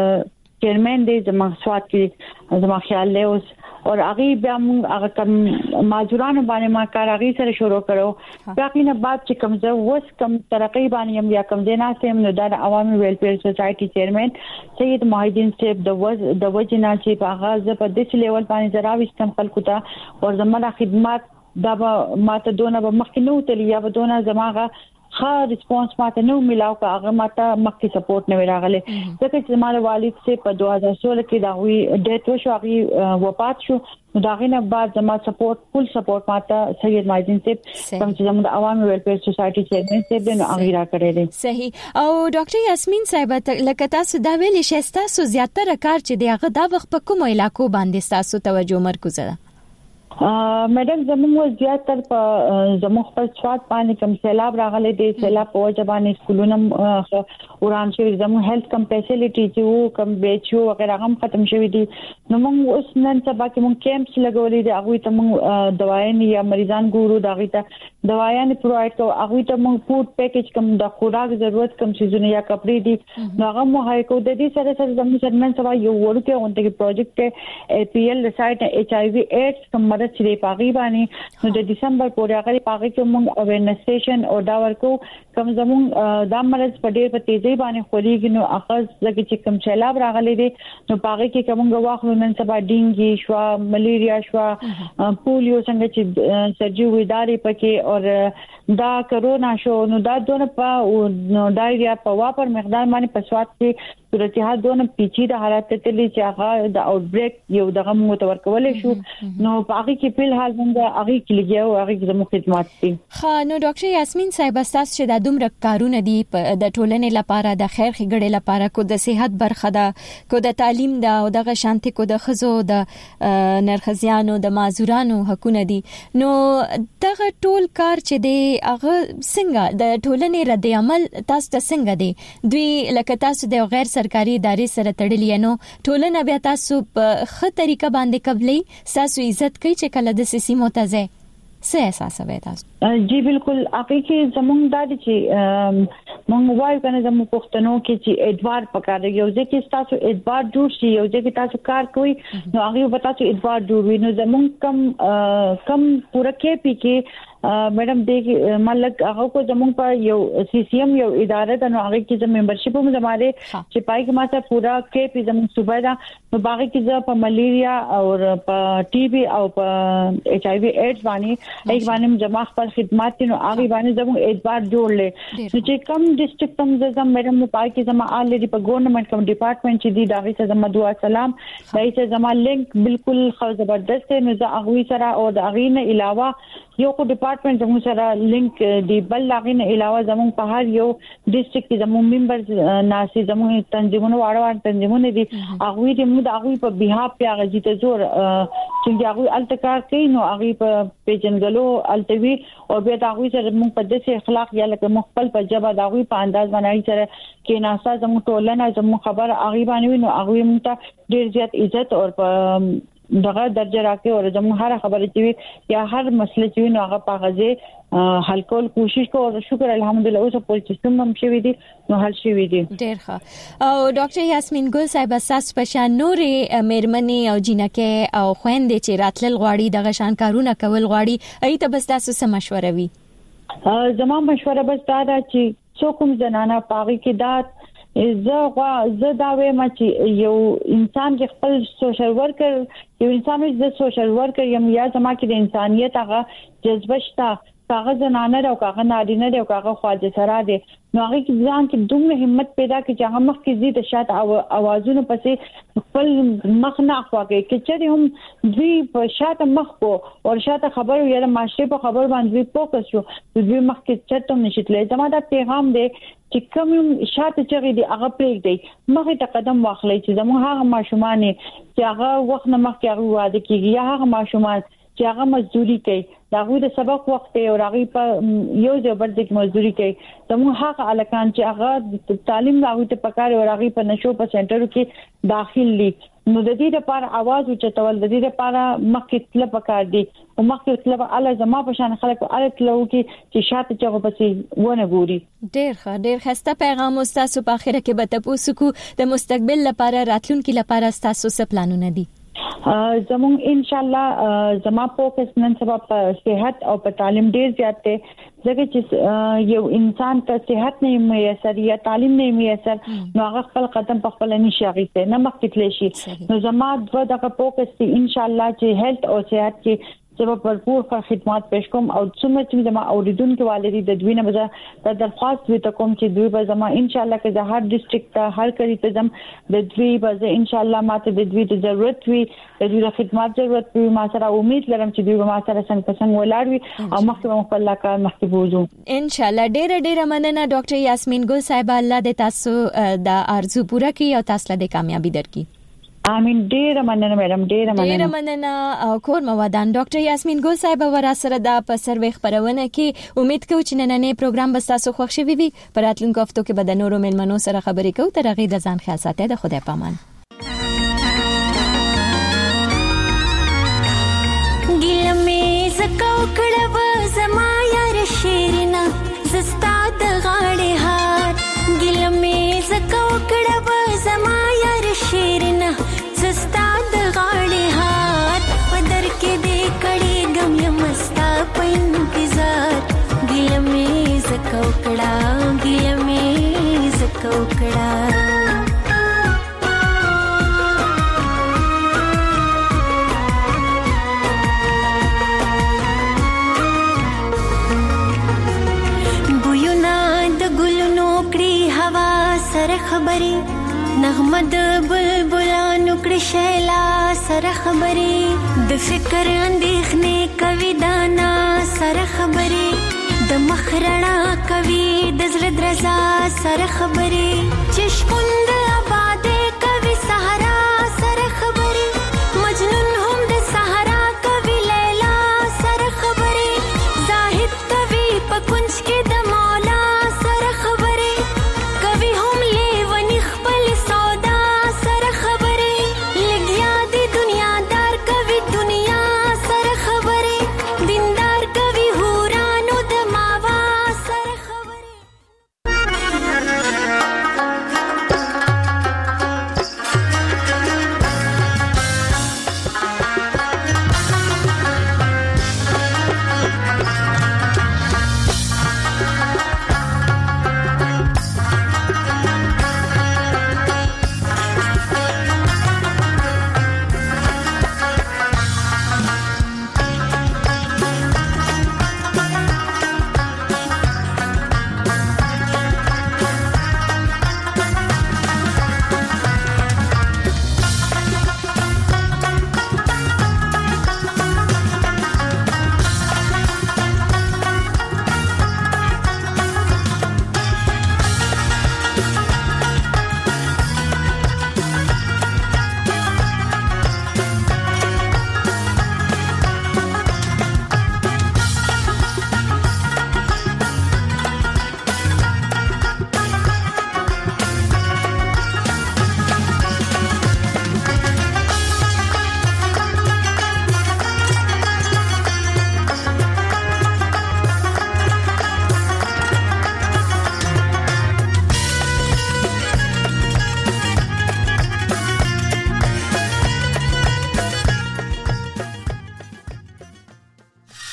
چیرمن دي زما سوات کې زما خیال له اوس اور اغي بیا موږ هغه کم ماجورانو باندې ما کار اغي سره شروع کړو باقي نه بعد چې کوم زه وس کم ترقی باندې یم یا کوم دینا سیم نو د عوامي ویلفیر سوسايټي چیرمن سید محیدین صاحب د وز د وجنا چې په آغاز په دې لیول باندې زراوستم خلکو ته او زموږه خدمات دا ما ته دونه مخکینو تل یا دونه زماغه ښه ریسپانس ماته نو ملاو کا هغه ماته مخکې سپورټ نه راغله ځکه چې زموږ والد سے په دوه هزار سولہ کې دا وی ډیټ وشو هغه وفات شو دا غینه بعد زموږ سپورټ فل سپورټ ماته سید ماجین سے کوم چې زموږ عوامي ویلفیر سوسايټي چیرمن سے د اغیرا کړی دی. صحیح. او ډاکټر یاسمین صاحب لکه تاسو دا ویلې شې تاسو زیاتره کار چې دی هغه دا وخت په کوم علاقو باندې تاسو توجه مرکز ده؟ میډم زموږ زیاتره په زموږ په سواد باندې کوم سیلاب راغلي دي سیلاب په وجه باندې سکولونه وران شوی زموږ هیلث کم فیسیلیټي چې وو کم بیچو وغیرہ هم ختم شوی دي نو موږ اوس نن سبا کې موږ کیمپس لګولې دي هغه ته موږ دوايان یا مریضان ګورو دا غي ته دوايان پرووایډ کوو هغه ته موږ فود پیکیج کم د خوراک ضرورت کم سيزونه یا کپڑے دي نو هغه مو هاي کو د دې سره سره زموږ نن سبا یو ورته اونته کې پروجیکټ ای پی ایل د سایت ایچ آی وی ایډز کم چې پاغي باندې نو د دسمبر پورې هغه پاغي کې موږ اویرنس سټیشن او دا ورکو کم زمون د مرز په ډېر په تیزی باندې خوريږي نو اخذ لکه چې کم سیلاب راغلي دي نو پاغي کې کوم غواخلو نن سبا ډینګي شو ملیریا شو پولیو څنګه چې سرجی وېداري پکې او دا کرونا شو نو دا دونه په نو ډایریا په واپر مقدار باندې په سواد کې صورتحال دونه پیچیده حالت ته تللی چې هغه د اوټ بریک یو دغه متور کولې شو نو پاغي کې په حال باندې هغه کې لګیاو هغه زموږ خدمات دي. خا نو ډاکټر یاسمین صاحب تاسو چې د دومره کارونه دي د ټولنې لپاره د خیر ښېګړې لپاره کو د صحت برخه ده کو د تعلیم ده او د شانتي کو د خزو د نرخزیانو د معذورانو حقونه دي نو دغه ټول کار چې دی هغه څنګه د ټولنې رد عمل تاسو ته څنګه دی دوی لکه تاسو د غیر سرکاري ادارې سره تړلې نو ټولنه بیا تاسو په ښه طریقه باندې قبلې تاسو عزت کوي چې کله د سیسي متزه څه احساس وې تاسو؟ جی بالکل حقیقي زمونږ د چې مونږ وایو کنه زموږ پښتنو کې چې ادوار پکار یو ځکه تاسو ادوار جوړ شي یو ځکه تاسو کار کوي نو هغه به تاسو ادوار جوړ وي نو زمونږ کم کم پوره کې پی کې میډم دغه ملک هغه کو زموږ په یو سی سی ام یو اداره د نو هغه کې زموږ ممبرشپ هم زماره چې پای کې ماته پورا کې پی زموږ صوبه دا نو باغ کې ز په ملیریا او په ټي بي او په ایچ آی وی ایډز باندې ایک باندې جمع خپل خدمات نو هغه باندې زموږ ادوار جوړلې نو چې کم ډیسټریکټ هم زموږ میډم پای کې زموږ الریډي په ګورنمنت کوم ډپارټمنټ چې دی داغه څخه زموږ دعا سلام دای چې زموږ لینک بالکل خو زبردست نو زه هغه سره او د هغه نه علاوه یو کو ډپارټمنټ ډپارټمنټ زموږ سره لینک دی بل لاغین علاوه زموږ په هر یو ډیسټریکټ کې زموږ ممبرز ناسي زموږ تنظیمونه واړه واړه تنظیمونه دي هغه دې موږ هغه په بها په غږی ته زور چې هغه التکار کوي نو هغه په پیجنګلو التوي او بیا هغه سره موږ په داسې اخلاق یا لکه مخبل په جبه هغه په انداز باندې سره کې ناسا زموږ ټولنه زموږ خبر هغه باندې نو هغه موږ ته ډیر زیات عزت او دغه درجه راکې او زموږ هر خبره چې یا هر مسله چې نو هغه په غزه حل کول کوشش کوو او شکر الحمدلله اوس په سیستم هم شوی دي نو حل شوی دي ډیر ښه او ډاکټر یاسمین ګل صاحب اساس په شان نورې مېرمنې او جنکه او خويندې چې راتلل غواړي دغه شان کارونه کول غواړي ای ته بس تاسو څه مشوره وي زموږ مشوره بس دا ده چې څوک هم زنانه پاغي کې دات زه غوا زه دا وایم چې یو انسان چې خپل سوشل ورکر یو انسان چې سوشل ورکر یم یا زما کې د انسانيت هغه جذبه شته کاغذ نه نه او کاغذ نارینه دی او کاغذ خواجه سره دی نو هغه کې ځان کې دومره همت پیدا کړي چې هغه مخ کې زیات شات او اوازونه پسې خپل مخ نه اخواږي چې چې هم دوی په شاته مخ کو او شاته خبر یې ماشه په خبر باندې فوکس شو دوی مخ کې چته نشیتلې زما دا پیغام دی چې کوم شاته چغې دی هغه پریک دی مخه ته قدم واخلي چې زموږ هغه ماشومان چې هغه وخت نه مخ کې هغه واده کیږي یا هغه ماشومان چې هغه مزدوري کوي داغه د سبق وخت او هغه په یو ځای باندې کې مزدوري کوي زموږ هغه الکان چې هغه تعلیم هغه ته پکاره او هغه په نشو په سنټرو کې داخل دي نو د دې لپاره आवाज اوچتول د دې لپاره مخکې تل پکار دي او مخکې تل اله زما په شان خلک اله تلو کې چې شاته چغه پسې ونه ګوري ډېر ښه ډېر خسته پیغام تاسو په اخره کې به تاسو کو د مستقبل لپاره راتلونکي لپاره تاسو څه پلانونه دي زمون ان شاء الله زما فوکس نن سبا په صحت او په تعلیم ډیر زیات دی ځکه چې یو انسان ته صحت نه میسر یا تعلیم نه میسر نو هغه خپل قدم په خپل نشي اغیسته نه مخکې تللی شي نو زما دغه فوکس دی ان شاء الله چې هیلث او صحت کې چې په بھرپور خدمات پېښ کوم او څومره چې زما اوریدونکو والدي د دوی نه به د درخواست وي ته کوم چې دوی به زما ان شاء الله کې د هر ډیسټریکټ ته هر کلی ته زم د دوی به ان شاء الله ماته د دوی د ضرورت وي د دوی د خدمات ضرورت وي ما سره امید لرم چې دوی به ما سره څنګه څنګه ولاړ وي او مخکې به خپل کار مخکې بوزو ان شاء الله ډېر ډېر مننه ډاکټر یاسمین ګل صاحب الله دې تاسو د ارزو پوره کړي او تاسو له کامیابی درکړي امين ډېر مننه میډم ډېر مننه ډېر مننه او کور موادان ډاکټر یاسمین ګل صاحب ورا سره د په سروې خبرونه کې امید کوم چې نننې پروګرام به تاسو خوښ شي وي پر راتلونکو هفتو کې به د نورو ملمنو سره خبرې کوو تر هغه د ځان خیال ساتئ د خدای پامان ګل مې زکو کړه زما یار شیرنا زستا د غاړې هار ګل مې زکو کړه زما یار شیرنا زستا د غاړې هار پدر کې دې کړي غم یمستا په انتظار ګل مې زکو کړه ګل مې زکو کړه سره خبري نغمه د بلبلانو کړي شیلا سره خبري د فکر اندېښنې کوي دانا سره خبري د مخ رڼا کوي د زړه درزا سره خبري چې شپوند